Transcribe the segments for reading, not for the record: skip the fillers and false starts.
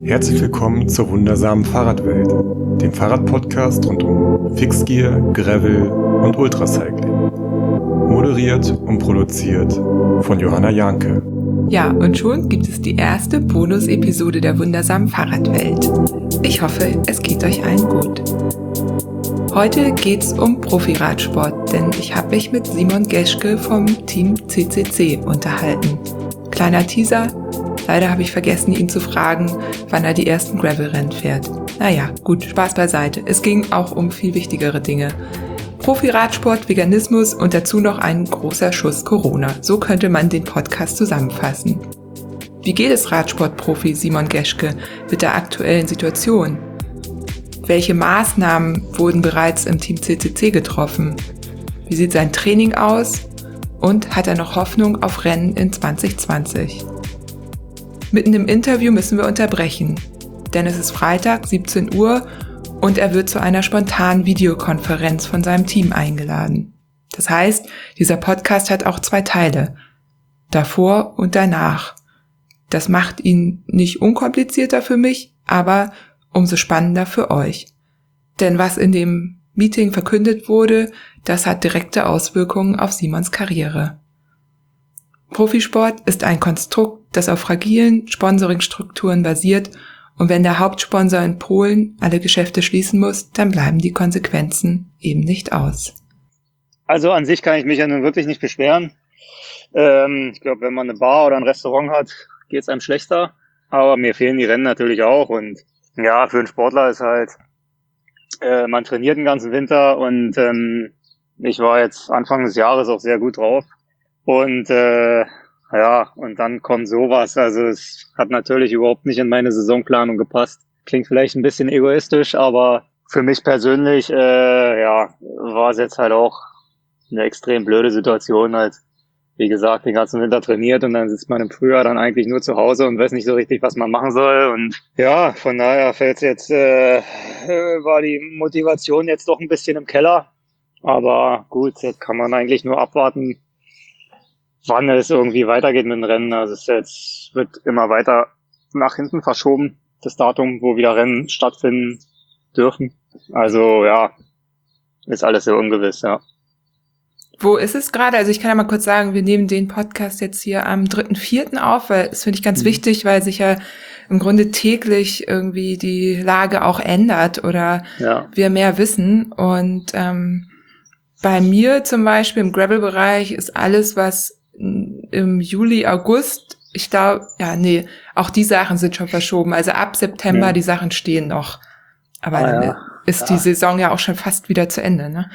Herzlich willkommen zur wundersamen Fahrradwelt, dem Fahrradpodcast rund um Fixgear, Gravel und Ultracycling. Moderiert und produziert von Johanna Janke. Ja, und schon gibt es die erste Bonus-Episode der wundersamen Fahrradwelt. Ich hoffe, es geht euch allen gut. Heute geht's um Profiradsport, denn ich habe mich mit Simon Geschke vom Team CCC unterhalten. Kleiner Teaser, leider habe ich vergessen, ihn zu fragen, wann er die ersten Gravel-Rennen fährt. Naja, gut, Spaß beiseite. Es ging auch um viel wichtigere Dinge. Profi-Radsport, Veganismus und dazu noch ein großer Schuss Corona. So könnte man den Podcast zusammenfassen. Wie geht es Radsportprofi Simon Geschke mit der aktuellen Situation? Welche Maßnahmen wurden bereits im Team CCC getroffen? Wie sieht sein Training aus? Und hat er noch Hoffnung auf Rennen in 2020? Mitten im Interview müssen wir unterbrechen, denn es ist Freitag, 17 Uhr und er wird zu einer spontanen Videokonferenz von seinem Team eingeladen. Das heißt, dieser Podcast hat auch 2 Teile, davor und danach. Das macht ihn nicht unkomplizierter für mich, aber umso spannender für euch. Denn was in dem Meeting verkündet wurde, das hat direkte Auswirkungen auf Simons Karriere. Profisport ist ein Konstrukt, das auf fragilen Sponsoringstrukturen basiert und wenn der Hauptsponsor in Polen alle Geschäfte schließen muss, dann bleiben die Konsequenzen eben nicht aus. Also an sich kann ich mich ja nun wirklich nicht beschweren. Ich glaube, wenn man eine Bar oder ein Restaurant hat, geht es einem schlechter. Aber mir fehlen die Rennen natürlich auch. Und ja, für einen Sportler ist halt, man trainiert den ganzen Winter und ich war jetzt Anfang des Jahres auch sehr gut drauf. Und ja, und dann kommt sowas. Also es hat natürlich überhaupt nicht in meine Saisonplanung gepasst. Klingt vielleicht ein bisschen egoistisch, aber für mich persönlich ja, war es jetzt halt auch eine extrem blöde Situation. Halt, wie gesagt, den ganzen Winter trainiert und dann sitzt man im Frühjahr dann eigentlich nur zu Hause und weiß nicht so richtig, was man machen soll. Und ja, von daher fällt's jetzt, war die Motivation jetzt doch ein bisschen im Keller. Aber gut, jetzt kann man eigentlich nur abwarten, wann es irgendwie weitergeht mit dem Rennen. Also es wird immer weiter nach hinten verschoben, das Datum, wo wieder Rennen stattfinden dürfen. Also ja, ist alles sehr ungewiss, ja. Wo ist es gerade? Also ich kann ja mal kurz sagen, wir nehmen den Podcast jetzt hier am 3.4. auf, weil das finde ich ganz wichtig, weil sich ja im Grunde täglich irgendwie die Lage auch ändert oder wir mehr wissen. Und bei mir zum Beispiel im Gravel-Bereich ist alles, was im Juli, August, ich glaube, auch die Sachen sind schon verschoben. Also ab September, die Sachen stehen noch. Aber dann ist die Saison ja auch schon fast wieder zu Ende, ne?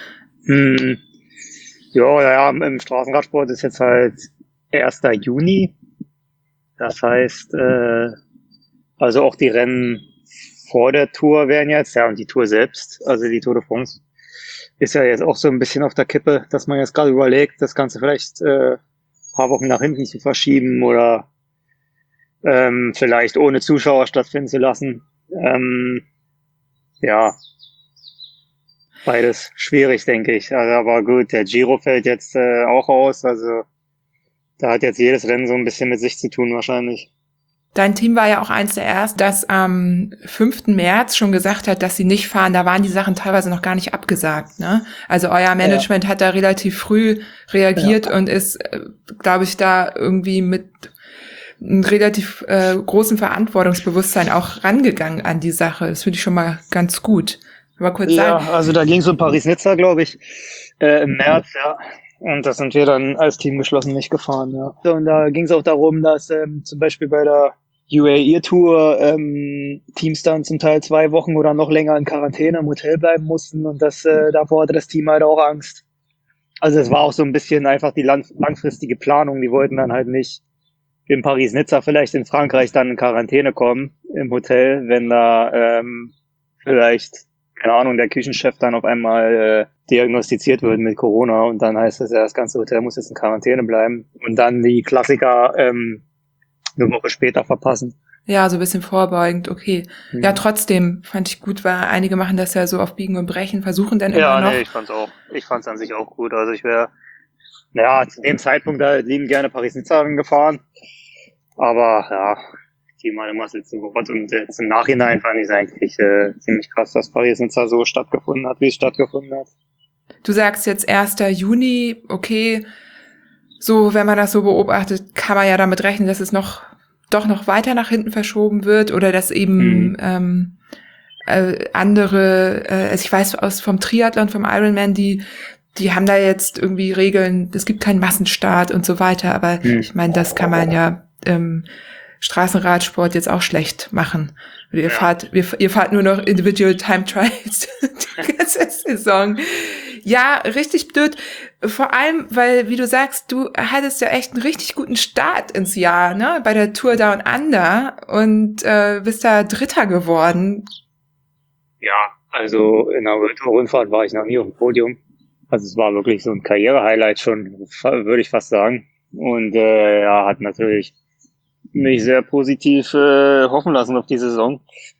Ja, im Straßenradsport ist jetzt halt 1. Juni. Das heißt, also auch die Rennen vor der Tour wären jetzt, ja, und die Tour selbst, also die Tour de France, ist ja jetzt auch so ein bisschen auf der Kippe, dass man jetzt gerade überlegt, das Ganze vielleicht paar Wochen nach hinten zu verschieben oder vielleicht ohne Zuschauer stattfinden zu lassen. Ja, beides schwierig, denke ich. Also, aber gut, der Giro fällt jetzt auch aus. Also da hat jetzt jedes Rennen so ein bisschen mit sich zu tun wahrscheinlich. Dein Team war ja auch eins der ersten, das am 5. März schon gesagt hat, dass sie nicht fahren. Da waren die Sachen teilweise noch gar nicht abgesagt, ne? Also euer Management hat da relativ früh reagiert und ist, glaube ich, da irgendwie mit einem relativ großen Verantwortungsbewusstsein auch rangegangen an die Sache. Das finde ich schon mal ganz gut. Aber kurz sagen. Also da ging es um Paris-Nizza, glaube ich, im März, ja. Und das sind wir dann als Team geschlossen nicht gefahren, ja. Und da ging es auch darum, dass zum Beispiel bei der UAE Tour Teams dann zum Teil 2 Wochen oder noch länger in Quarantäne im Hotel bleiben mussten und davor hatte das Team halt auch Angst. Also es war auch so ein bisschen einfach die langfristige Planung. Die wollten dann halt nicht in Paris-Nizza vielleicht in Frankreich dann in Quarantäne kommen im Hotel, wenn da vielleicht, keine Ahnung, der Küchenchef dann auf einmal diagnostiziert wird mit Corona und dann heißt es ja, das ganze Hotel muss jetzt in Quarantäne bleiben und dann die Klassiker eine Woche später verpassen. Ja, so ein bisschen vorbeugend, okay. Ja, trotzdem fand ich gut, weil einige machen das ja so auf Biegen und Brechen, versuchen dann immer noch. Ja, nee, ich fand's an sich auch gut. Also ich wäre, zu dem Zeitpunkt da lieben gerne Paris-Nizza gefahren. Aber ja, optimale Muscle Support. Und jetzt im Nachhinein fand ich es eigentlich ziemlich krass, dass Paris-Nizza so stattgefunden hat, wie es stattgefunden hat. Du sagst jetzt 1. Juni, okay, so, wenn man das so beobachtet, kann man ja damit rechnen, dass es doch noch weiter nach hinten verschoben wird oder dass eben andere, also ich weiß vom Triathlon, vom Ironman, die haben da jetzt irgendwie Regeln, es gibt keinen Massenstart und so weiter, aber ich meine, das kann man ja Straßenradsport jetzt auch schlecht machen. Ihr fahrt nur noch Individual Time Trials die ganze Saison. Ja, richtig blöd. Vor allem, weil, wie du sagst, du hattest ja echt einen richtig guten Start ins Jahr, ne? Bei der Tour Down Under und bist da Dritter geworden. Ja, also in der World Tour Rundfahrt war ich noch nie auf dem Podium. Also es war wirklich so ein Karriere-Highlight schon, würde ich fast sagen. Und hat natürlich mich sehr positiv hoffen lassen auf die Saison.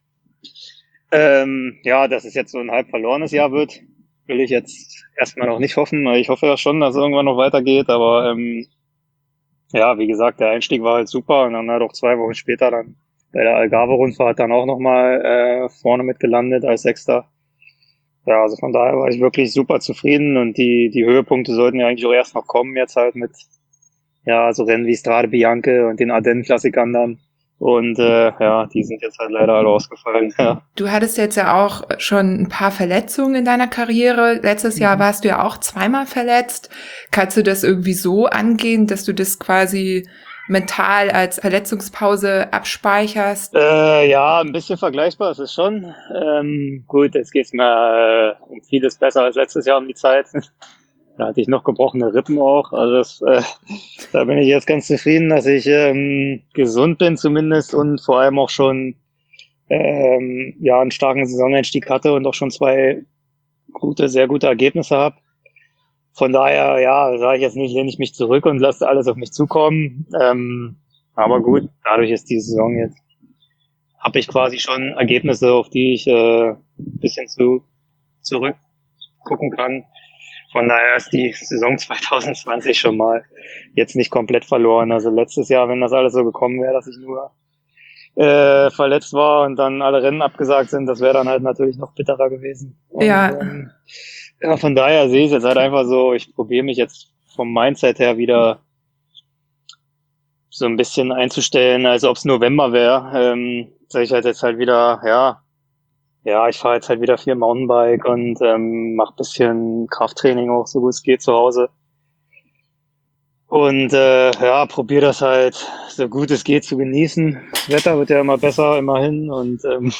Dass es jetzt so ein halb verlorenes Jahr wird, will ich jetzt erstmal noch nicht hoffen. Ich hoffe ja schon, dass es irgendwann noch weitergeht, aber wie gesagt, der Einstieg war halt super und dann halt auch 2 Wochen später dann bei der Algarve-Rundfahrt dann auch nochmal vorne mitgelandet als Sechster. Ja, also von daher war ich wirklich super zufrieden und die Höhepunkte sollten ja eigentlich auch erst noch kommen jetzt halt mit so Rennen wie Strade Bianche und den Ardennen-Klassikern dann. Und die sind jetzt halt leider alle ausgefallen. Ja. Du hattest jetzt ja auch schon ein paar Verletzungen in deiner Karriere. Letztes Jahr warst du ja auch 2-mal verletzt. Kannst du das irgendwie so angehen, dass du das quasi mental als Verletzungspause abspeicherst? Ein bisschen vergleichbar ist es schon. Gut, jetzt geht's mir um vieles besser als letztes Jahr um die Zeit. Da hatte ich noch gebrochene Rippen auch. Also da bin ich jetzt ganz zufrieden, dass ich gesund bin zumindest und vor allem auch schon einen starken Saisoneinstieg hatte und auch schon 2 sehr gute Ergebnisse habe. Von daher, sage ich jetzt nicht, lehne ich mich zurück und lasse alles auf mich zukommen. Aber gut, dadurch ist die Saison jetzt, habe ich quasi schon Ergebnisse, auf die ich ein bisschen zurückgucken kann. Von daher ist die Saison 2020 schon mal jetzt nicht komplett verloren. Also letztes Jahr, wenn das alles so gekommen wäre, dass ich nur verletzt war und dann alle Rennen abgesagt sind, das wäre dann halt natürlich noch bitterer gewesen. Und, von daher sehe ich es jetzt halt einfach so, ich probiere mich jetzt vom Mindset her wieder so ein bisschen einzustellen, als ob es November wäre. Sage ich halt jetzt halt wieder, ich fahre jetzt halt wieder viel Mountainbike und mache ein bisschen Krafttraining auch, so gut es geht zu Hause. Und probiere das halt so gut es geht zu genießen. Das Wetter wird ja immer besser, immerhin. Und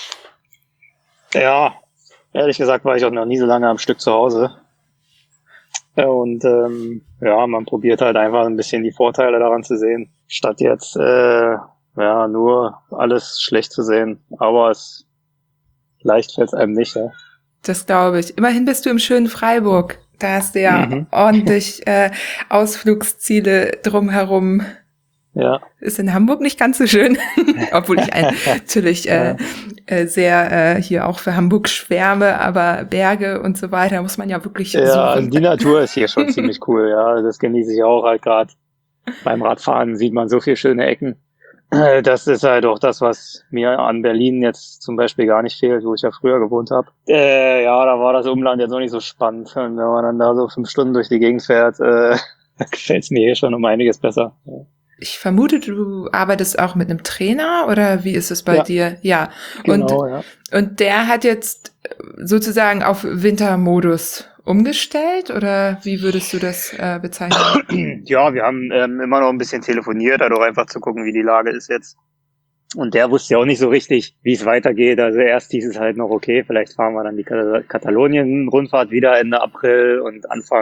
ehrlich gesagt war ich auch noch nie so lange am Stück zu Hause. Und man probiert halt einfach ein bisschen die Vorteile daran zu sehen, statt jetzt nur alles schlecht zu sehen. Aber leicht fällt es einem nicht, ja. Das glaube ich. Immerhin bist du im schönen Freiburg. Da hast du ja ordentlich Ausflugsziele drumherum. Ja. Ist in Hamburg nicht ganz so schön, obwohl ich natürlich sehr hier auch für Hamburg schwärme, aber Berge und so weiter muss man ja wirklich suchen. Also die Natur ist hier schon ziemlich cool, ja. Das genieße ich auch halt gerade. Beim Radfahren sieht man so viele schöne Ecken. Das ist halt auch das, was mir an Berlin jetzt zum Beispiel gar nicht fehlt, wo ich ja früher gewohnt habe. Da war das Umland jetzt noch nicht so spannend. Und wenn man dann da so 5 Stunden durch die Gegend fährt, gefällt es mir hier schon um einiges besser. Ja. Ich vermute, du arbeitest auch mit einem Trainer oder wie ist es bei dir? Ja. Genau, und der hat jetzt sozusagen auf Wintermodus umgestellt oder wie würdest du das bezeichnen? Ja, wir haben immer noch ein bisschen telefoniert, also einfach zu gucken, wie die Lage ist jetzt. Und der wusste ja auch nicht so richtig, wie es weitergeht. Also erst hieß es halt noch, okay, vielleicht fahren wir dann die Katalonien-Rundfahrt wieder Ende April und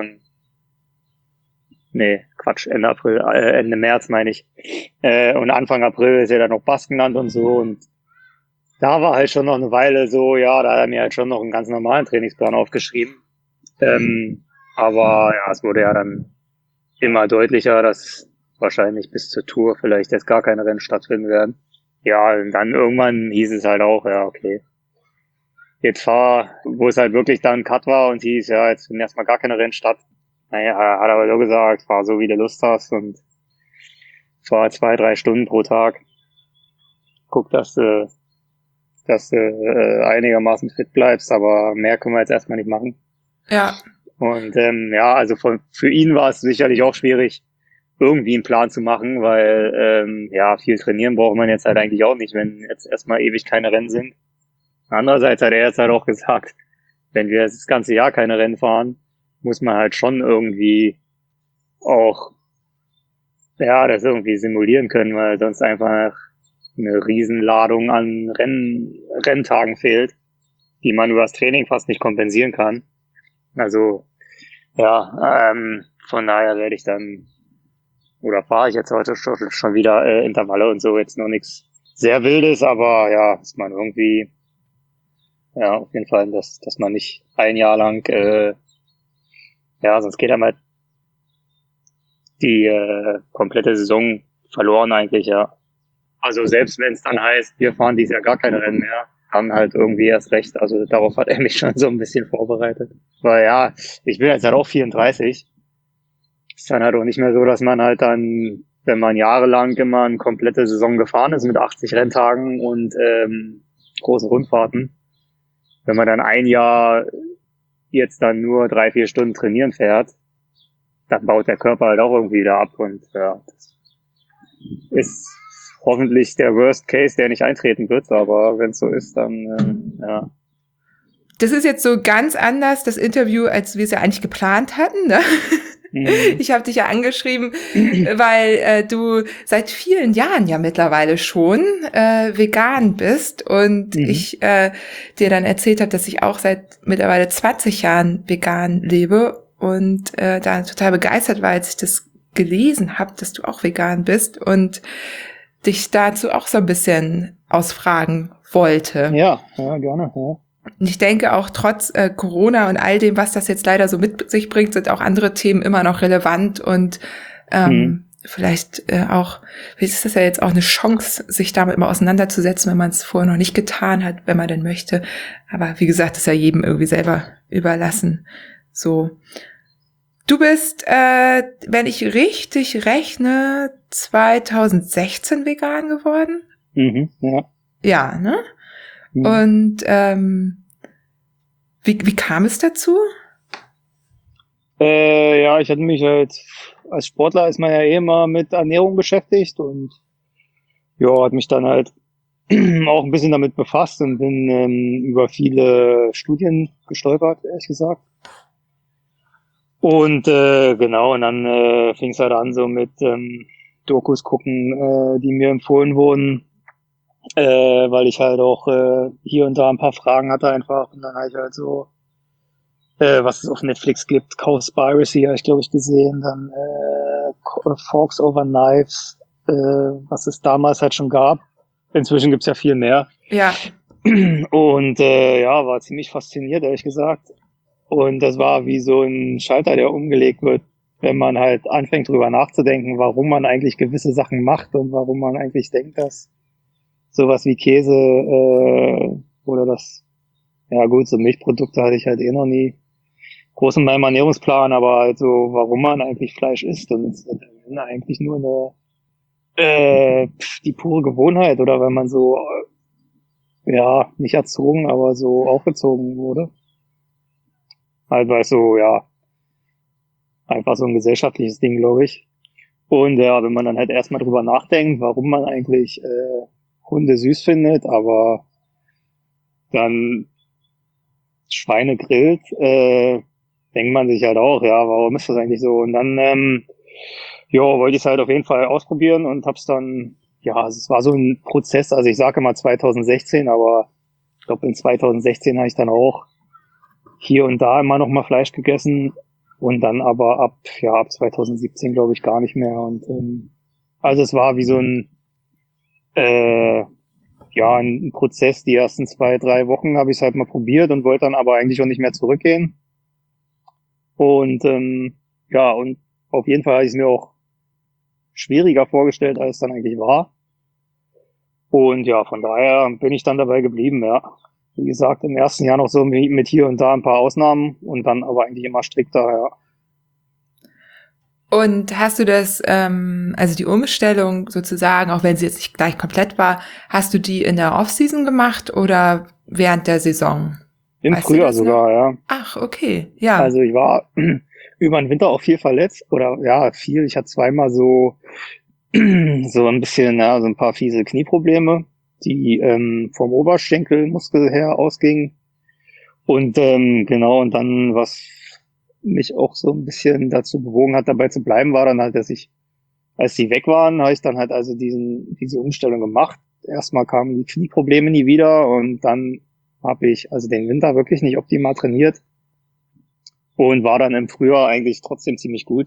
Ende März meine ich. Und Anfang April ist ja dann noch Baskenland und so. Und da war halt schon noch eine Weile so, da hat er mir halt schon noch einen ganz normalen Trainingsplan aufgeschrieben. Aber es wurde ja dann immer deutlicher, dass wahrscheinlich bis zur Tour vielleicht jetzt gar keine Rennen stattfinden werden. Ja, und dann irgendwann hieß es halt auch, okay. Jetzt wo es halt wirklich dann Cut war und hieß, jetzt finden erstmal gar keine Rennen statt. Naja, hat aber so gesagt, fahr so wie du Lust hast und fahr 2-3 Stunden pro Tag. guck, dass du einigermaßen fit bleibst, aber mehr können wir jetzt erstmal nicht machen. Ja. Und also für ihn war es sicherlich auch schwierig, irgendwie einen Plan zu machen, weil viel trainieren braucht man jetzt halt eigentlich auch nicht, wenn jetzt erstmal ewig keine Rennen sind. Andererseits hat er jetzt halt auch gesagt, wenn wir das ganze Jahr keine Rennen fahren, muss man halt schon irgendwie auch das irgendwie simulieren können, weil sonst einfach eine Riesenladung an Renntagen fehlt, die man über das Training fast nicht kompensieren kann. Also von daher werde ich dann fahre ich jetzt heute schon wieder Intervalle und so, jetzt noch nichts sehr Wildes, aber ja, dass man irgendwie auf jeden Fall, dass man nicht ein Jahr lang sonst geht einmal die komplette Saison verloren eigentlich, ja. Also selbst wenn es dann heißt, wir fahren dieses Jahr gar keine Rennen mehr, dann halt irgendwie erst recht. Also darauf hat er mich schon so ein bisschen vorbereitet. Weil ja, ich bin jetzt halt auch 34. Ist dann halt auch nicht mehr so, dass man halt dann, wenn man jahrelang immer eine komplette Saison gefahren ist mit 80 Renntagen und großen Rundfahrten, wenn man dann ein Jahr jetzt dann nur 3-4 Stunden trainieren fährt, dann baut der Körper halt auch irgendwie wieder ab und ja, das ist hoffentlich der Worst Case, der nicht eintreten wird, aber wenn es so ist, dann ja. Das ist jetzt so ganz anders, das Interview, als wir es ja eigentlich geplant hatten, ne? Ich habe dich ja angeschrieben, weil du seit vielen Jahren ja mittlerweile schon vegan bist und ich dir dann erzählt habe, dass ich auch seit mittlerweile 20 Jahren vegan lebe und da total begeistert war, als ich das gelesen habe, dass du auch vegan bist und dich dazu auch so ein bisschen ausfragen wollte. Ja, gerne. Ja. Und ich denke auch trotz Corona und all dem, was das jetzt leider so mit sich bringt, sind auch andere Themen immer noch relevant und vielleicht auch, ist das ja jetzt auch eine Chance, sich damit mal auseinanderzusetzen, wenn man es vorher noch nicht getan hat, wenn man denn möchte. Aber wie gesagt, das ist ja jedem irgendwie selber überlassen. So. Du bist, wenn ich richtig rechne, 2016 vegan geworden? Ja. Ja, ne? Und wie kam es dazu? Ich hatte mich halt, als Sportler ist man ja immer mit Ernährung beschäftigt und hat mich dann halt auch ein bisschen damit befasst und bin über viele Studien gestolpert, ehrlich gesagt. Und und dann fing es halt an so mit Dokus gucken, die mir empfohlen wurden, weil ich halt auch hier und da ein paar Fragen hatte einfach. Und dann habe ich halt so, was es auf Netflix gibt, Cowspiracy habe ich, glaube ich, gesehen. Dann Forks over Knives, was es damals halt schon gab. Inzwischen gibt's ja viel mehr. Ja. Und war ziemlich fasziniert, ehrlich gesagt. Und das war wie so ein Schalter, der umgelegt wird, wenn man halt anfängt drüber nachzudenken, warum man eigentlich gewisse Sachen macht und warum man eigentlich denkt, dass sowas wie Käse oder so Milchprodukte hatte ich halt noch nie groß in meinem Ernährungsplan, aber halt so, warum man eigentlich Fleisch isst, und es ist eigentlich nur die pure Gewohnheit, oder wenn man so nicht erzogen, aber so aufgezogen wurde. Halt, weil so, einfach so ein gesellschaftliches Ding, glaube ich. Und wenn man dann halt erstmal drüber nachdenkt, warum man eigentlich Hunde süß findet, aber dann Schweine grillt, denkt man sich halt auch, warum ist das eigentlich so? Und dann wollte ich es halt auf jeden Fall ausprobieren und hab's dann, es war so ein Prozess, also ich sage immer 2016, aber ich glaube in 2016 habe ich dann auch hier und da immer noch mal Fleisch gegessen und dann aber ab 2017 glaube ich gar nicht mehr. Und also es war wie so ein ein Prozess. Die ersten 2-3 Wochen habe ich es halt mal probiert und wollte dann aber eigentlich auch nicht mehr zurückgehen. Und und auf jeden Fall habe ich es mir auch schwieriger vorgestellt, als es dann eigentlich war. Und von daher bin ich dann dabei geblieben, ja. Wie gesagt, im ersten Jahr noch so mit hier und da ein paar Ausnahmen und dann aber eigentlich immer strikter, ja. Und hast du das, also die Umstellung sozusagen, auch wenn sie jetzt nicht gleich komplett war, hast du die in der Off-Season gemacht oder während der Saison? Im Frühjahr sogar, ja. Ach, okay, ja. Also ich war über den Winter auch viel verletzt oder ja, viel. Ich hatte zweimal so ein bisschen, ja, so ein paar fiese Knieprobleme, die vom Oberschenkelmuskel her ausgingen. Und genau, und dann, was mich auch so ein bisschen dazu bewogen hat, dabei zu bleiben, war dann halt, dass ich, als die weg waren, habe ich dann halt also diese Umstellung gemacht. Erstmal kamen die Knieprobleme nie wieder und dann habe ich also den Winter wirklich nicht optimal trainiert und war dann im Frühjahr eigentlich trotzdem ziemlich gut.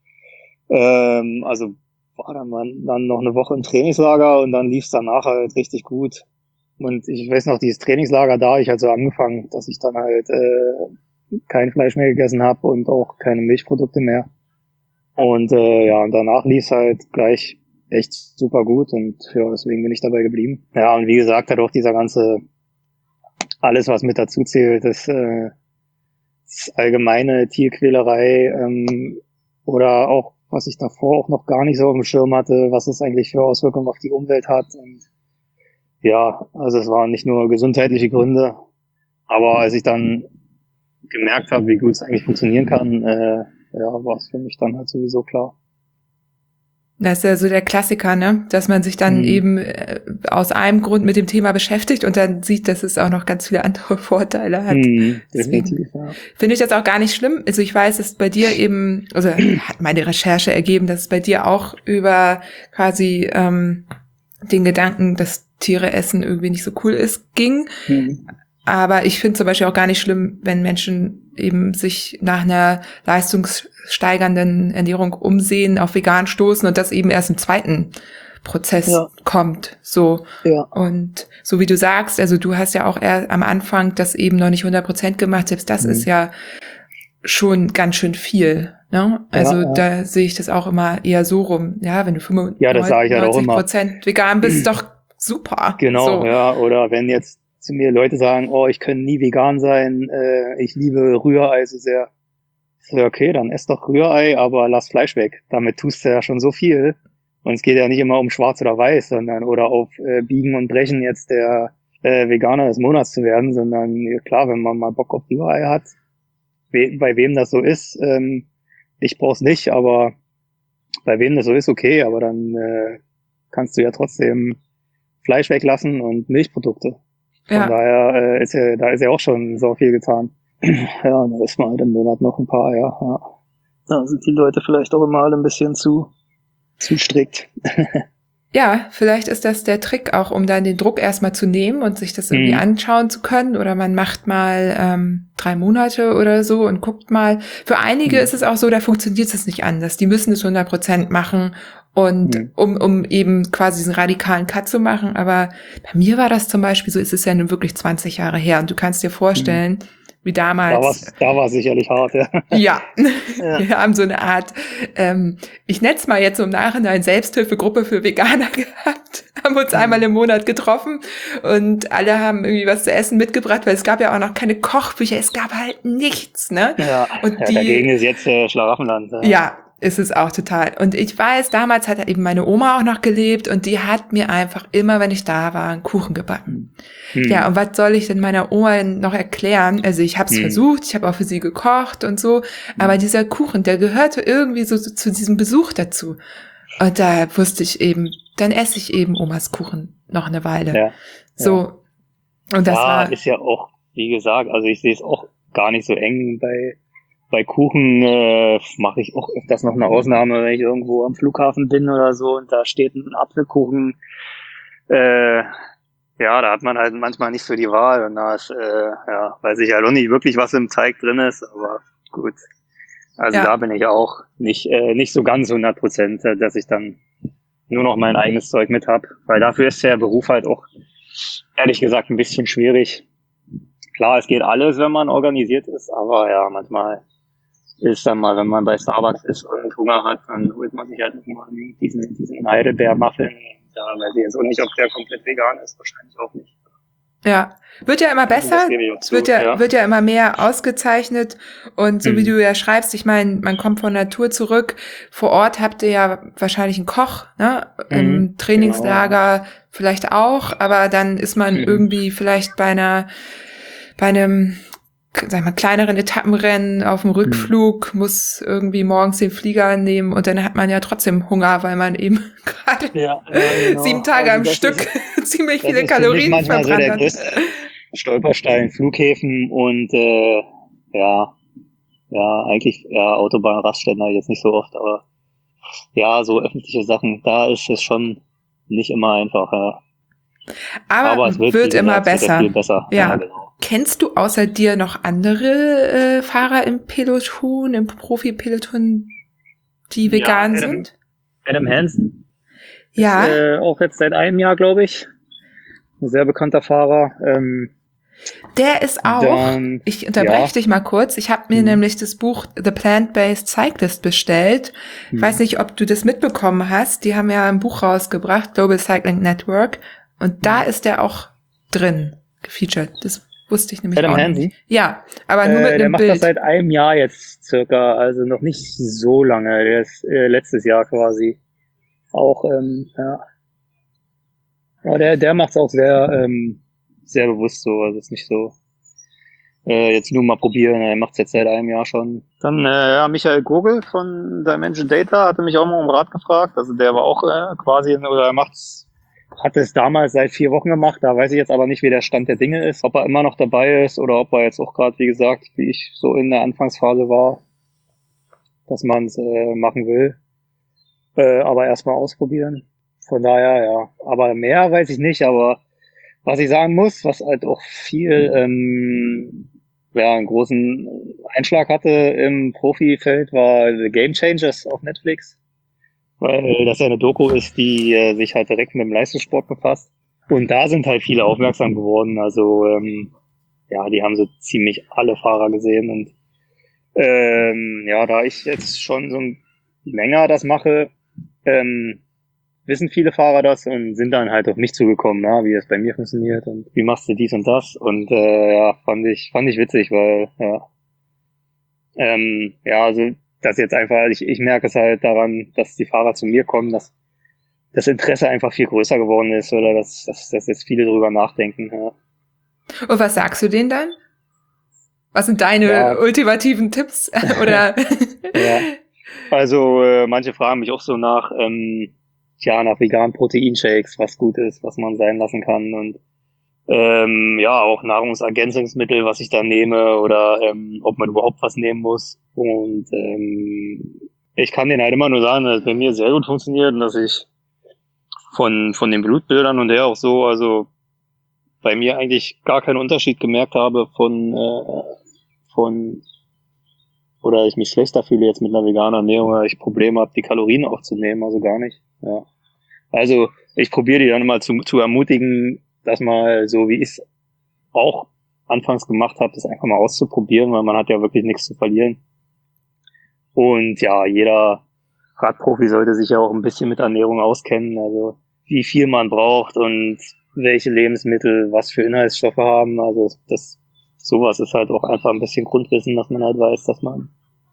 Also war dann noch eine Woche im Trainingslager und dann lief es danach halt richtig gut. Und ich weiß noch, dieses Trainingslager, da habe ich halt so angefangen, dass ich dann halt kein Fleisch mehr gegessen habe und auch keine Milchprodukte mehr. Und ja, und danach lief es halt gleich echt super gut und ja, deswegen bin ich dabei geblieben. Ja, und wie gesagt, halt auch dieser ganze, alles was mit dazu zählt, das allgemeine Tierquälerei oder auch, was ich davor auch noch gar nicht so auf dem Schirm hatte, was es eigentlich für Auswirkungen auf die Umwelt hat. Und ja, also es waren nicht nur gesundheitliche Gründe, aber als ich dann gemerkt habe, wie gut es eigentlich funktionieren kann, ja, war es für mich dann halt sowieso klar. Das ist ja so der Klassiker, ne? Dass man sich dann eben aus einem Grund mit dem Thema beschäftigt und dann sieht, dass es auch noch ganz viele andere Vorteile hat. Definitiv, ja. Finde ich das auch gar nicht schlimm. Also ich weiß, dass bei dir eben, also hat meine Recherche ergeben, dass es bei dir auch über quasi den Gedanken, dass Tiere essen irgendwie nicht so cool ist, ging. Aber ich finde zum Beispiel auch gar nicht schlimm, wenn Menschen eben sich nach einer leistungssteigernden Ernährung umsehen, auf vegan stoßen und das eben erst im zweiten Prozess kommt. So. Ja. Und so wie du sagst, also du hast ja auch eher am Anfang das eben noch nicht 100% gemacht, selbst das ist ja schon ganz schön viel. Ne? Also da sehe ich das auch immer eher so rum. Ja, wenn du 95% vegan bist, ist doch super. Genau, so. Ja. Oder wenn jetzt zu mir Leute sagen, oh, ich kann nie vegan sein, ich liebe Rührei so sehr. So, okay, dann ess doch Rührei, aber lass Fleisch weg. Damit tust du ja schon so viel. Und es geht ja nicht immer um schwarz oder weiß, sondern oder auf Biegen und Brechen jetzt der Veganer des Monats zu werden, sondern klar, wenn man mal Bock auf Rührei hat, bei wem das so ist, ich brauch's nicht, aber bei wem das so ist, okay, aber dann kannst du ja trotzdem Fleisch weglassen und Milchprodukte. Von daher ist ja auch schon so viel getan. Ja, da ist man halt im Monat noch ein paar, ja. Da sind die Leute vielleicht auch immer alle ein bisschen zu strikt. Ja, vielleicht ist das der Trick auch, um dann den Druck erstmal zu nehmen und sich das irgendwie anschauen zu können. Oder man macht mal 3 Monate oder so und guckt mal. Für einige ist es auch so, da funktioniert es nicht anders. Die müssen es 100% machen und um eben quasi diesen radikalen Cut zu machen. Aber bei mir war das zum Beispiel so, ist es ja nun wirklich 20 Jahre her. Und du kannst dir vorstellen, wie damals. Da war sicherlich hart, ja. Ja, wir haben so eine Art, ich nenne es mal jetzt so im Nachhinein, Selbsthilfegruppe für Veganer gehabt, haben uns einmal im Monat getroffen und alle haben irgendwie was zu essen mitgebracht, weil es gab ja auch noch keine Kochbücher, es gab halt nichts, ne? Ja, und dagegen ist jetzt Schlaraffenland. Ja, ist es auch total. Und ich weiß, damals hat eben meine Oma auch noch gelebt und die hat mir einfach immer, wenn ich da war, einen Kuchen gebacken. Ja, und was soll ich denn meiner Oma noch erklären? Also ich habe es versucht, ich habe auch für sie gekocht und so, aber dieser Kuchen, der gehörte irgendwie so zu diesem Besuch dazu. Und da wusste ich eben, dann esse ich eben Omas Kuchen noch eine Weile. Ja, so. Und das ist ja auch, wie gesagt, also ich sehe es auch gar nicht so eng bei Kuchen mache ich auch öfters noch eine Ausnahme, wenn ich irgendwo am Flughafen bin oder so und da steht ein Apfelkuchen. Ja, da hat man halt manchmal nicht so die Wahl und da ist, weiß ich halt auch nicht wirklich, was im Teig drin ist, aber gut. Also da bin ich auch nicht so ganz 100%, dass ich dann nur noch mein eigenes Zeug mit hab, weil dafür ist der Beruf halt auch, ehrlich gesagt, ein bisschen schwierig. Klar, es geht alles, wenn man organisiert ist, aber ja, manchmal ist dann mal, wenn man bei Starbucks ist und Hunger hat, dann holt man sich halt nochmal diesen Heidelbeer-Muffin. Ja, weiß ich jetzt auch nicht, ob der komplett vegan ist, wahrscheinlich auch nicht. Ja, Wird ja immer besser, Das gebe ich auch es zu, wird ja immer mehr ausgezeichnet und so wie du ja schreibst, ich meine, man kommt von Natur zurück, vor Ort habt ihr ja wahrscheinlich einen Koch, ne? Im Trainingslager vielleicht auch, aber dann ist man irgendwie vielleicht bei einem, sag mal, kleineren Etappenrennen auf dem Rückflug, muss irgendwie morgens den Flieger nehmen und dann hat man ja trotzdem Hunger, weil man eben gerade genau. 7 Tage am Stück ziemlich viele Kalorien manchmal so der verbrannt größte hat. Stolperstein, Flughäfen und eigentlich Autobahn, Rastständer jetzt nicht so oft, aber ja, so öffentliche Sachen, da ist es schon nicht immer einfach, ja. Aber es wird, wird wie immer gesagt, es wird besser. viel besser. Ja. Genau. Kennst du außer dir noch andere Fahrer im Peloton, im Profi-Peloton, die vegan sind? Adam Hansen. Ja. Ist, auch jetzt seit einem Jahr, glaube ich. Ein sehr bekannter Fahrer. Der ist auch, ich unterbreche dich mal kurz, ich habe mir nämlich das Buch The Plant-Based Cyclist bestellt. Ich weiß nicht, ob du das mitbekommen hast. Die haben ja ein Buch rausgebracht, Global Cycling Network. Und da ist der auch drin, gefeatured. Das wusste ich nämlich Adam auch Hansen? nicht. Ja, aber nur mit einem der macht Bild. das seit einem Jahr jetzt circa, also noch nicht so lange. Der ist letztes Jahr quasi auch, Ja, der macht es auch sehr, sehr bewusst so. Also ist nicht so, jetzt nur mal probieren. Er macht es jetzt seit einem Jahr schon. Dann, Michael Gurgel von Dimension Data hatte mich auch mal um Rat gefragt. Also der war auch hat es damals seit 4 Wochen gemacht. Da weiß ich jetzt aber nicht, wie der Stand der Dinge ist. Ob er immer noch dabei ist oder ob er jetzt auch gerade, wie gesagt, wie ich so in der Anfangsphase war, dass man es machen will. Aber erstmal ausprobieren. Von daher, ja. Aber mehr weiß ich nicht. Aber was ich sagen muss, was halt auch viel, einen großen Einschlag hatte im Profifeld, war The Game Changers auf Netflix. Weil das ja eine Doku ist, die sich halt direkt mit dem Leistungssport befasst. Und da sind halt viele aufmerksam geworden. Also, die haben so ziemlich alle Fahrer gesehen. Und da ich jetzt schon so länger das mache, wissen viele Fahrer das und sind dann halt auf mich zugekommen, wie das bei mir funktioniert und wie machst du dies und das. Und fand ich witzig, weil also das jetzt einfach, ich merke es halt daran, dass die Fahrer zu mir kommen, dass das Interesse einfach viel größer geworden ist oder dass jetzt viele drüber nachdenken. Ja. Und was sagst du denen dann? Was sind deine ultimativen Tipps? Oder? Ja. Also manche fragen mich auch so nach veganen Proteinshakes, was gut ist, was man sein lassen kann und auch Nahrungsergänzungsmittel, was ich da nehme oder ob man überhaupt was nehmen muss. Und ich kann denen halt immer nur sagen, dass es bei mir sehr gut funktioniert und dass ich von den Blutbildern und auch so, also bei mir eigentlich gar keinen Unterschied gemerkt habe oder ich mich schlechter fühle jetzt mit einer veganen Ernährung oder ich Probleme habe, die Kalorien aufzunehmen, also gar nicht. Ja. Also ich probiere die dann immer zu ermutigen, das mal so, wie ich es auch anfangs gemacht habe, das einfach mal auszuprobieren, weil man hat ja wirklich nichts zu verlieren. Und ja, jeder Radprofi sollte sich ja auch ein bisschen mit Ernährung auskennen, also wie viel man braucht und welche Lebensmittel was für Inhaltsstoffe haben. Also sowas ist halt auch einfach ein bisschen Grundwissen, dass man halt weiß, dass man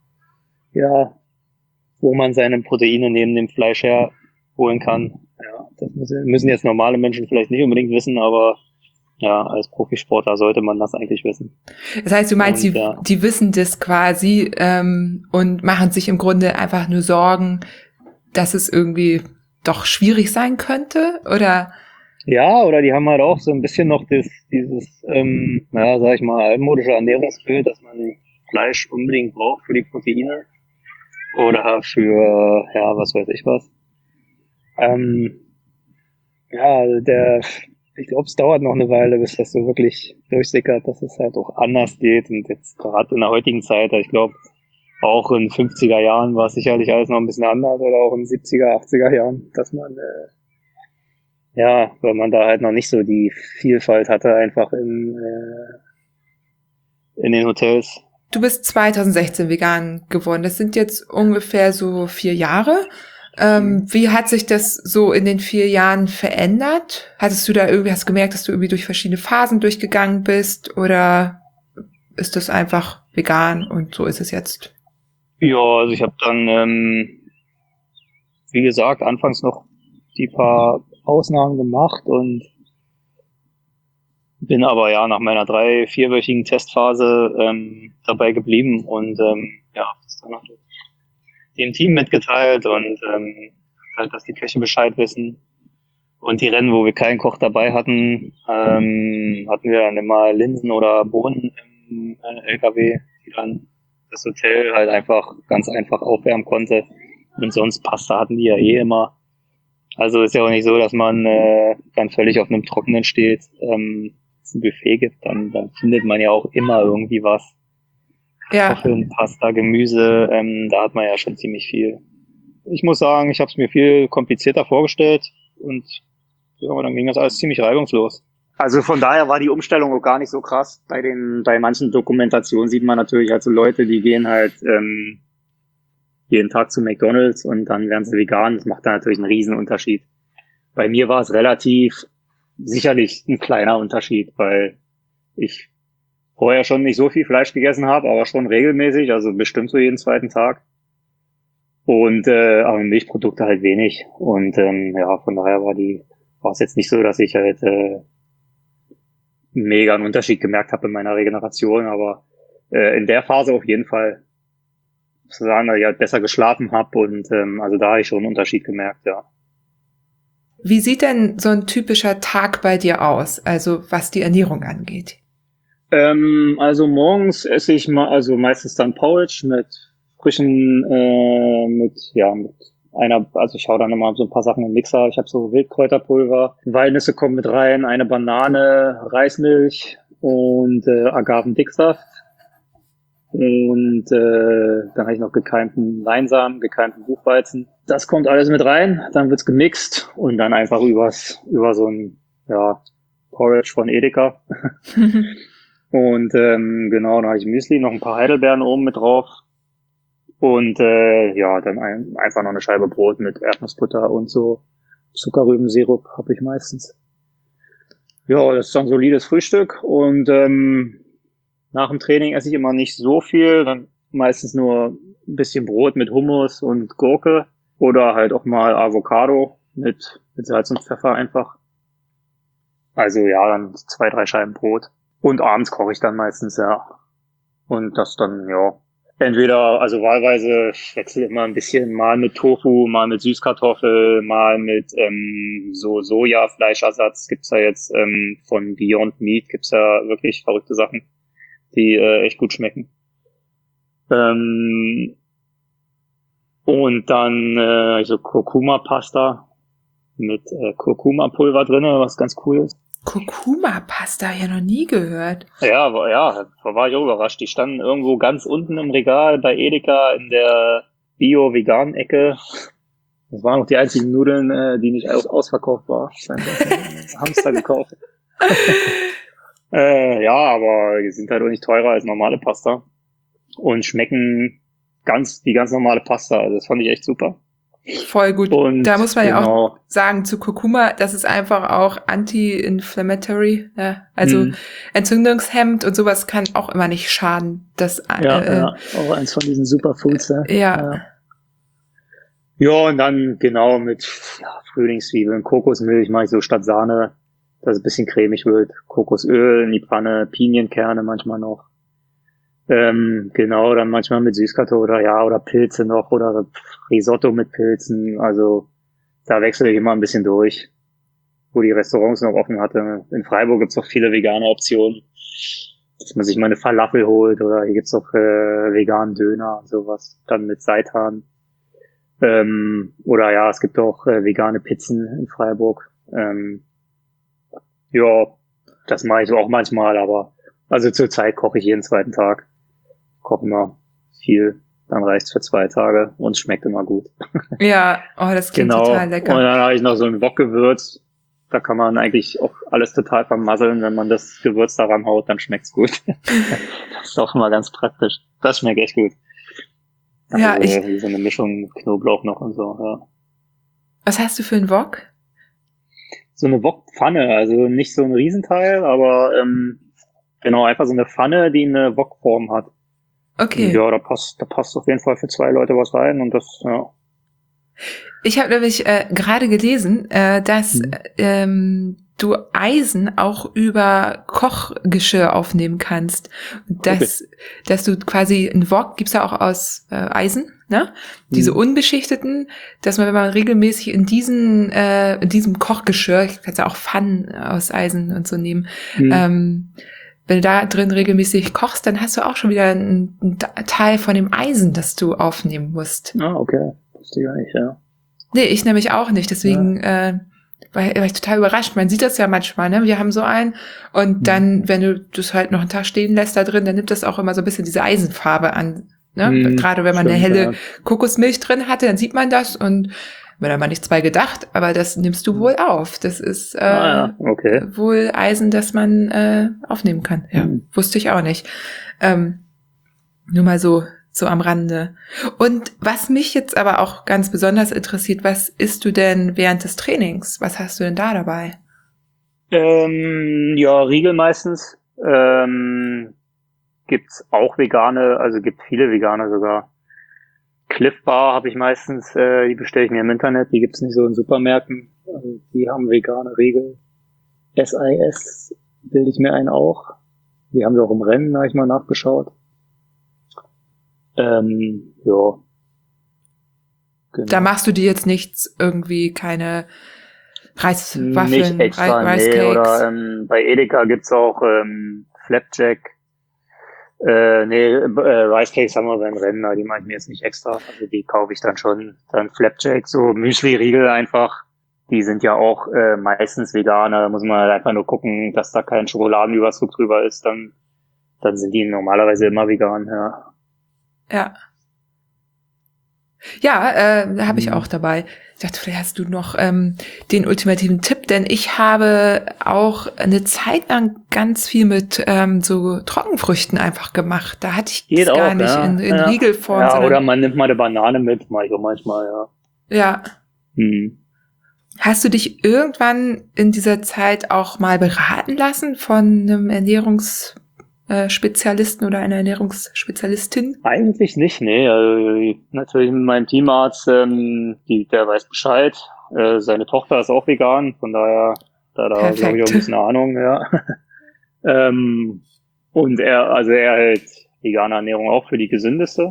wo man seine Proteine neben dem Fleisch her holen kann. Ja, das müssen jetzt normale Menschen vielleicht nicht unbedingt wissen, aber als Profisportler sollte man das eigentlich wissen. Das heißt, du meinst, die wissen das quasi und machen sich im Grunde einfach nur Sorgen, dass es irgendwie doch schwierig sein könnte, oder? Ja, oder die haben halt auch so ein bisschen noch dieses, sag ich mal, altmodische Ernährungsbild, dass man Fleisch unbedingt braucht für die Proteine oder für, was weiß ich was. Ich glaube, es dauert noch eine Weile, bis das so wirklich durchsickert, dass es halt auch anders geht. Und jetzt gerade in der heutigen Zeit, ich glaube, auch in 50er Jahren war es sicherlich alles noch ein bisschen anders oder auch in 70er, 80er Jahren, dass man, weil man da halt noch nicht so die Vielfalt hatte, einfach in den Hotels. Du bist 2016 vegan geworden. Das sind jetzt ungefähr so 4 Jahre. Wie hat sich das so in den 4 Jahren verändert? Hast du gemerkt, dass du irgendwie durch verschiedene Phasen durchgegangen bist, oder ist das einfach vegan und so ist es jetzt? Ja, also ich habe dann, wie gesagt, anfangs noch die paar Ausnahmen gemacht und bin aber ja nach meiner 3-4-wöchigen Testphase dabei geblieben und das dann auch dem Team mitgeteilt und halt, dass die Köche Bescheid wissen. Und die Rennen, wo wir keinen Koch dabei hatten, hatten wir dann immer Linsen oder Bohnen im LKW, die dann das Hotel halt ganz einfach aufwärmen konnte. Und sonst Pasta hatten die ja eh immer. Also ist ja auch nicht so, dass man dann völlig auf einem Trockenen steht. Es ein Buffet gibt, dann findet man ja auch immer irgendwie was. Kartoffeln, Pasta, Gemüse, da hat man ja schon ziemlich viel. Ich muss sagen, ich habe es mir viel komplizierter vorgestellt und ja, dann ging das alles ziemlich reibungslos. Also von daher war die Umstellung auch gar nicht so krass. Bei manchen Dokumentationen sieht man natürlich halt so Leute, die gehen halt jeden Tag zu McDonald's und dann werden sie vegan. Das macht da natürlich einen riesen Unterschied. Bei mir war es relativ sicherlich ein kleiner Unterschied, weil ich vorher schon nicht so viel Fleisch gegessen habe, aber schon regelmäßig, also bestimmt so jeden zweiten Tag. Und aber Milchprodukte halt wenig. Und von daher war es jetzt nicht so, dass ich halt mega einen Unterschied gemerkt habe in meiner Regeneration, aber in der Phase auf jeden Fall sozusagen, dass ich halt besser geschlafen habe und also da habe ich schon einen Unterschied gemerkt, ja. Wie sieht denn so ein typischer Tag bei dir aus, also was die Ernährung angeht? Also morgens esse ich meistens dann Porridge mit frischen, also ich hau dann immer so ein paar Sachen im Mixer. Ich habe so Wildkräuterpulver, Walnüsse kommen mit rein, eine Banane, Reismilch und Agavendicksaft. Und dann habe ich noch gekeimten Leinsamen, gekeimten Buchweizen. Das kommt alles mit rein, dann wird's gemixt und dann einfach über so ein Porridge von Edeka. Und dann habe ich Müsli, noch ein paar Heidelbeeren oben mit drauf. Und dann einfach noch eine Scheibe Brot mit Erdnussbutter und so Zuckerrübensirup habe ich meistens. Ja, das ist dann solides Frühstück und nach dem Training esse ich immer nicht so viel, dann meistens nur ein bisschen Brot mit Hummus und Gurke oder halt auch mal Avocado mit Salz und Pfeffer einfach. Also ja, dann 2-3 Scheiben Brot. Und abends koche ich dann meistens, ja. Und das dann, ja. Entweder, also wahlweise, ich wechsle immer ein bisschen, mal mit Tofu, mal mit Süßkartoffel, mal mit so Sojafleischersatz. Gibt's ja jetzt von Beyond Meat, gibt's ja wirklich verrückte Sachen, die echt gut schmecken. Und dann so Kurkuma-Pasta mit Kurkuma-Pulver drinne, was ganz cool ist. Kurkuma-Pasta, ja noch nie gehört. Ja, war ich auch überrascht. Die standen irgendwo ganz unten im Regal bei Edeka in der Bio-Vegan-Ecke. Das waren auch die einzigen Nudeln, die nicht ausverkauft waren. Hamster gekauft. Aber die sind halt auch nicht teurer als normale Pasta. Und schmecken wie ganz normale Pasta. Also das fand ich echt super. Voll gut. Und da muss man ja auch sagen, zu Kurkuma, das ist einfach auch anti-inflammatory, ja? Also entzündungshemmend und sowas kann auch immer nicht schaden. Auch eins von diesen Superfoods. Ja. Ja, und dann genau mit Frühlingszwiebeln, Kokosmilch mache ich so statt Sahne, dass es ein bisschen cremig wird. Kokosöl in die Pfanne, Pinienkerne manchmal noch. Dann manchmal mit Süßkartoffel oder Pilze noch oder Risotto mit Pilzen. Also da wechsle ich immer ein bisschen durch, wo die Restaurants noch offen hatte. In Freiburg gibt's auch viele vegane Optionen, dass man sich mal eine Falafel holt oder hier gibt's auch veganen Döner und sowas, dann mit Seitan. Es gibt auch vegane Pizzen in Freiburg. Das mache ich auch manchmal, aber also zurzeit koche ich jeden zweiten Tag. Koche immer viel, dann reicht's für 2 Tage und es schmeckt immer gut. Ja, das klingt total lecker. Und dann habe ich noch so ein Wokgewürz. Da kann man eigentlich auch alles total vermasseln. Wenn man das Gewürz daran haut, dann schmeckt's gut. Das ist auch immer ganz praktisch. Das schmeckt echt gut. Also, wie so eine Mischung mit Knoblauch noch und so, ja. Was hast du für einen Wok? So eine Wokpfanne, also nicht so ein Riesenteil, aber genau, einfach so eine Pfanne, die eine Wokform hat. Okay. Ja, da passt auf jeden Fall für 2 Leute was rein und das, ja. Ich habe nämlich gerade gelesen, dass du Eisen auch über Kochgeschirr aufnehmen kannst. Dass du quasi einen Wok gibt's ja auch aus Eisen, ne? Diese unbeschichteten, dass man, wenn man regelmäßig in diesem Kochgeschirr, ich kann ja auch Pfannen aus Eisen und so nehmen, wenn du da drin regelmäßig kochst, dann hast du auch schon wieder einen Teil von dem Eisen, das du aufnehmen musst. Ah, okay. Wusste ich gar nicht, ja. Nee, ich nämlich auch nicht. Deswegen war ich total überrascht. Man sieht das ja manchmal, ne? Wir haben so einen und dann, wenn du das halt noch einen Tag stehen lässt da drin, dann nimmt das auch immer so ein bisschen diese Eisenfarbe an. Ne? Gerade wenn man eine helle Kokosmilch drin hatte, dann sieht man das und wenn da mal nichts bei gedacht, aber das nimmst du wohl auf. Das ist wohl Eisen, das man aufnehmen kann. Ja, wusste ich auch nicht. Nur mal so am Rande. Und was mich jetzt aber auch ganz besonders interessiert, was isst du denn während des Trainings? Was hast du denn da dabei? Ja, Riegel meistens. Gibt's auch vegane, also gibt viele vegane sogar. Cliff Bar habe ich meistens, die bestelle ich mir im Internet, die gibt's nicht so in Supermärkten. Also die haben vegane Riegel. SIS bilde ich mir einen auch. Die haben sie auch im Rennen, habe ich mal nachgeschaut. Ja. Genau. Da machst du dir jetzt nichts, irgendwie keine Reiswaffeln, nicht extra, Reiscakes? Oder bei Edeka gibt's auch Flapjack. Reiscakes haben wir beim Rennen, aber die mache ich mir jetzt nicht extra. Also die kaufe ich dann schon. Dann Flapjack, so Müsli-Riegel einfach. Die sind ja auch meistens vegan. Da muss man halt einfach nur gucken, dass da kein Schokoladenüberzug drüber ist. Dann sind die normalerweise immer vegan, ja. Ja. Ja, habe ich auch dabei. Ich dachte, vielleicht hast du noch den ultimativen Tipp, denn ich habe auch eine Zeit lang ganz viel mit so Trockenfrüchten einfach gemacht. Da hatte ich es gar nicht in Riegelform. Ja, oder man nimmt mal eine Banane mit, mache ich auch manchmal, ja. Ja. Hast du dich irgendwann in dieser Zeit auch mal beraten lassen von einem Ernährungsspezialisten oder einer Ernährungsspezialistin? Eigentlich nicht, nee. Also, natürlich mit meinem Teamarzt, der weiß Bescheid. Seine Tochter ist auch vegan, von daher, da habe ich auch ein bisschen Ahnung, ja. Und er hält vegane Ernährung auch für die gesündeste.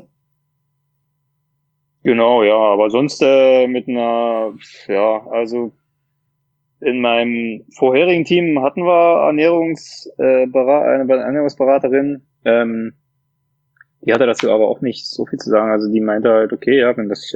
Genau, ja, aber sonst also in meinem vorherigen Team hatten wir eine Ernährungsberaterin, die hatte dazu aber auch nicht so viel zu sagen. Also die meinte halt, okay, ja, wenn das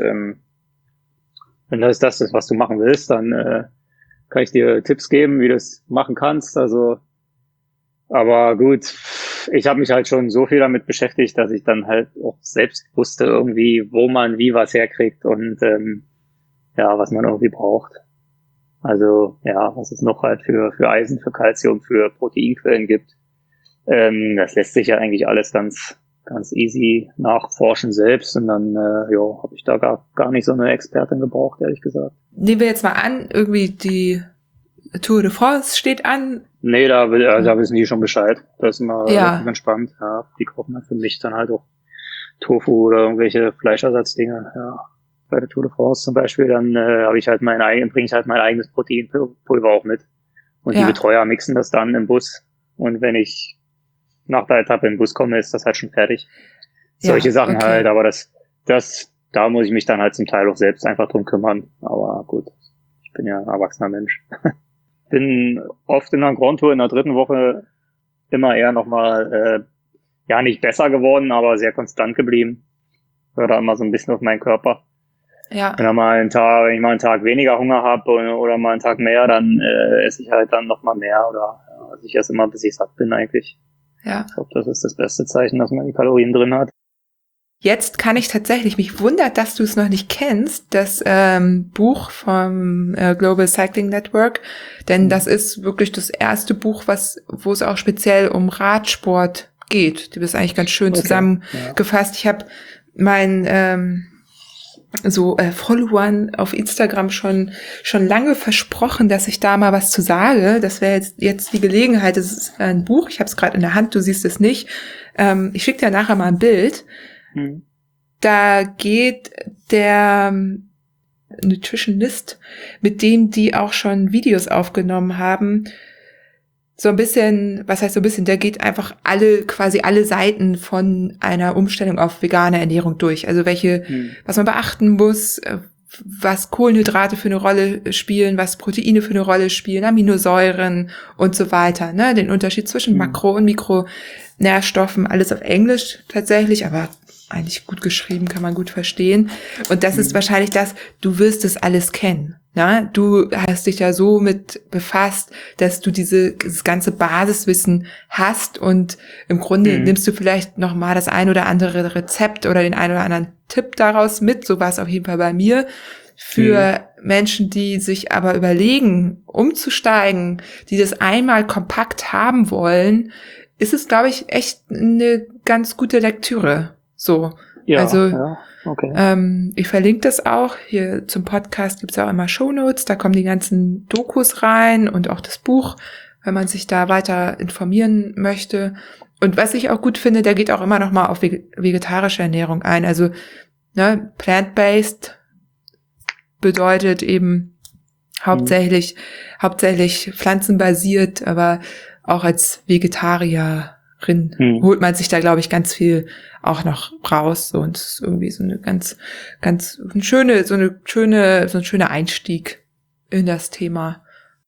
das ist, was du machen willst, dann kann ich dir Tipps geben, wie du es machen kannst. Also, aber gut, ich habe mich halt schon so viel damit beschäftigt, dass ich dann halt auch selbst wusste irgendwie, wo man wie was herkriegt und was man irgendwie braucht. Also ja, was es noch halt für Eisen, für Calcium, für Proteinquellen gibt. Das lässt sich ja eigentlich alles ganz easy nachforschen selbst und dann habe ich da gar nicht so eine Expertin gebraucht, ehrlich gesagt. Nehmen wir jetzt mal an, irgendwie die Tour de France steht an. Nee, da wissen die schon Bescheid. Das ist immer relativ entspannt. Ja, die kaufen dann für mich dann halt auch Tofu oder irgendwelche Fleischersatzdinge. Ja, bei der Tour de France zum Beispiel, dann bringe ich halt mein eigenes Proteinpulver auch mit. Und die Betreuer mixen das dann im Bus. Und wenn ich nach der Etappe im Bus komme, ist das halt schon fertig. Solche Sachen halt, aber da muss ich mich dann halt zum Teil auch selbst einfach drum kümmern. Aber gut, ich bin ja ein erwachsener Mensch. Bin oft in der Grand Tour in der 3. Woche immer eher nochmal, nicht besser geworden, aber sehr konstant geblieben. Hör da immer so ein bisschen auf meinen Wenn ich mal einen Tag weniger Hunger habe oder mal einen Tag mehr, dann esse ich halt dann nochmal mehr also ich esse immer, bis ich satt bin eigentlich. Ja. Ich glaube, das ist das beste Zeichen, dass man die Kalorien drin hat. Jetzt kann ich tatsächlich, mich wundert, dass du es noch nicht kennst, das Buch vom Global Cycling Network, denn das ist wirklich das erste Buch, wo es auch speziell um Radsport geht. Du bist eigentlich ganz schön zusammengefasst. Ich habe mein Followern auf Instagram schon lange versprochen, dass ich da mal was zu sage. Das wäre jetzt die Gelegenheit. Das ist ein Buch, ich habe es gerade in der Hand, du siehst es nicht. Ich schicke dir nachher mal ein Bild. Da geht der Nutritionist, mit dem die auch schon Videos aufgenommen haben, so ein bisschen, was heißt so ein bisschen, der geht einfach quasi alle Seiten von einer Umstellung auf vegane Ernährung durch. Also was man beachten muss, was Kohlenhydrate für eine Rolle spielen, was Proteine für eine Rolle spielen, Aminosäuren und so weiter, ne? Den Unterschied zwischen Makro- und Mikronährstoffen, alles auf Englisch tatsächlich, aber eigentlich gut geschrieben, kann man gut verstehen. Und das ist wahrscheinlich du wirst es alles kennen. Ne? Du hast dich ja so mit befasst, dass du dieses ganze Basiswissen hast und im Grunde nimmst du vielleicht noch mal das ein oder andere Rezept oder den ein oder anderen Tipp daraus mit. So war es auf jeden Fall bei mir. Für Menschen, die sich aber überlegen, umzusteigen, die das einmal kompakt haben wollen, ist es, glaube ich, echt eine ganz gute Lektüre. So, Ja, also ja, okay. ich verlinke das auch. Hier zum Podcast gibt's auch immer Shownotes, da kommen die ganzen Dokus rein und auch das Buch, wenn man sich da weiter informieren möchte. Und was ich auch gut finde, der geht auch immer noch mal auf vegetarische Ernährung ein. Also ne, plant-based bedeutet eben hauptsächlich pflanzenbasiert, aber auch als Vegetarierin holt man sich da, glaube ich, ganz viel auch noch raus. So, und es ist irgendwie so eine ein schöner Einstieg in das Thema.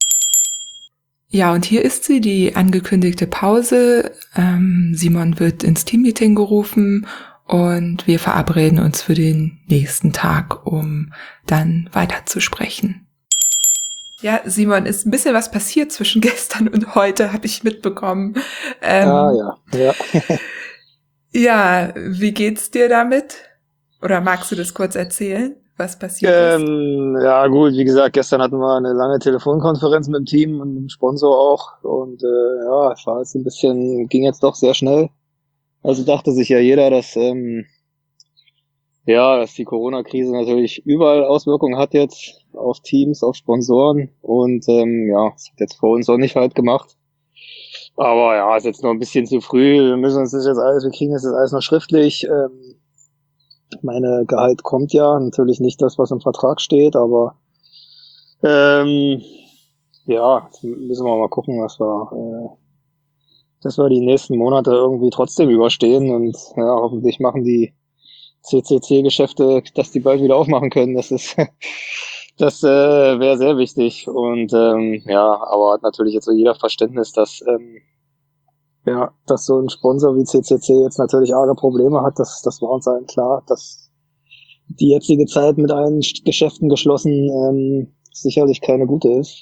Ja, und hier ist sie, die angekündigte Pause. Simon wird ins Teammeeting gerufen und wir verabreden uns für den nächsten Tag, um dann weiterzusprechen. Ja, Simon, ist ein bisschen was passiert zwischen gestern und heute, habe ich mitbekommen. Ja. Ja, wie geht's dir damit? Oder magst du das kurz erzählen, was passiert ist? Ja gut, wie gesagt, gestern hatten wir eine lange Telefonkonferenz mit dem Team und dem Sponsor auch. Und ja, es war jetzt ging jetzt doch sehr schnell. Also dachte sich ja jeder, dass die Corona-Krise natürlich überall Auswirkungen hat jetzt auf Teams, auf Sponsoren. Und das hat jetzt vor uns auch nicht halt gemacht. Aber ja, ist jetzt noch ein bisschen zu früh. Wir kriegen das jetzt alles noch schriftlich. Meine Gehalt kommt ja, natürlich nicht das, was im Vertrag steht, aber jetzt müssen wir mal gucken, dass wir die nächsten Monate irgendwie trotzdem überstehen und ja, hoffentlich machen die CCC-Geschäfte, dass die bald wieder aufmachen können. Das wäre sehr wichtig und aber hat natürlich jetzt so jeder Verständnis, dass so ein Sponsor wie CCC jetzt natürlich arge Probleme hat. Das war uns allen klar, dass die jetzige Zeit mit allen Geschäften geschlossen sicherlich keine gute ist.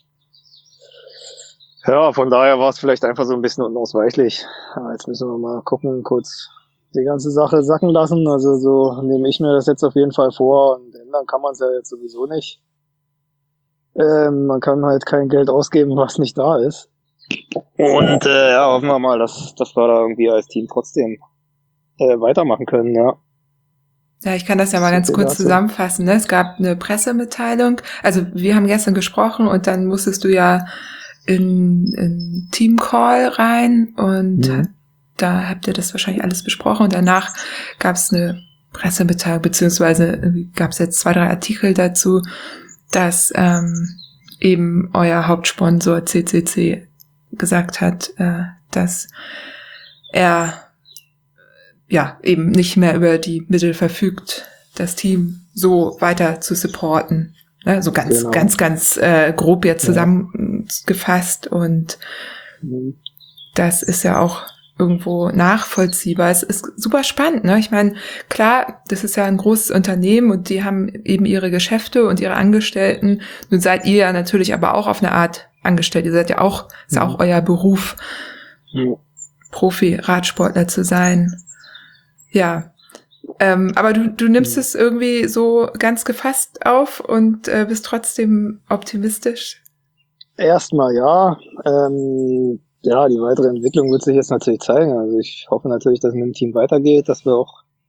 Ja, von daher war es vielleicht einfach so ein bisschen unausweichlich. Aber jetzt müssen wir mal gucken, kurz die ganze Sache sacken lassen. Also so nehme ich mir das jetzt auf jeden Fall vor und ändern kann man es ja jetzt sowieso nicht. Man kann halt kein Geld ausgeben, was nicht da ist. Und hoffen wir mal, dass wir da irgendwie als Team trotzdem weitermachen können, ja. Ja, ich kann das ja mal ganz kurz zusammenfassen. Ne? Es gab eine Pressemitteilung. Also wir haben gestern gesprochen und dann musstest du ja in Teamcall rein und da habt ihr das wahrscheinlich alles besprochen und danach gab es eine Pressemitteilung, beziehungsweise gab es jetzt 2, 3 Artikel dazu, dass eben euer Hauptsponsor CCC gesagt hat, dass er eben nicht mehr über die Mittel verfügt, das Team so weiter zu supporten. Ne? So ganz grob jetzt zusammengefasst und das ist ja auch irgendwo nachvollziehbar. Es ist super spannend, ne? Ich meine, klar, das ist ja ein großes Unternehmen und die haben eben ihre Geschäfte und ihre Angestellten. Nun seid ihr ja natürlich aber auch auf eine Art angestellt. Ihr seid ja auch, ist ja auch euer Beruf, Profi-Radsportler zu sein. Ja, aber du nimmst es irgendwie so ganz gefasst auf und bist trotzdem optimistisch? Erstmal ja. Die weitere Entwicklung wird sich jetzt natürlich zeigen. Also ich hoffe natürlich, dass es mit dem Team weitergeht, dass wir auch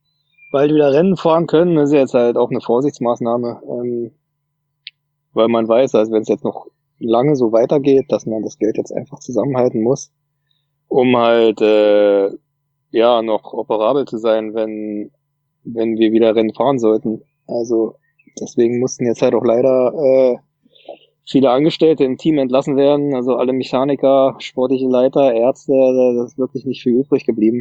bald wieder Rennen fahren können. Das ist jetzt halt auch eine Vorsichtsmaßnahme, weil man weiß, also wenn es jetzt noch lange so weitergeht, dass man das Geld jetzt einfach zusammenhalten muss, um halt noch operabel zu sein, wenn wir wieder Rennen fahren sollten. Also deswegen mussten jetzt halt auch leider viele Angestellte im Team entlassen werden, also alle Mechaniker, sportliche Leiter, Ärzte, da ist wirklich nicht viel übrig geblieben,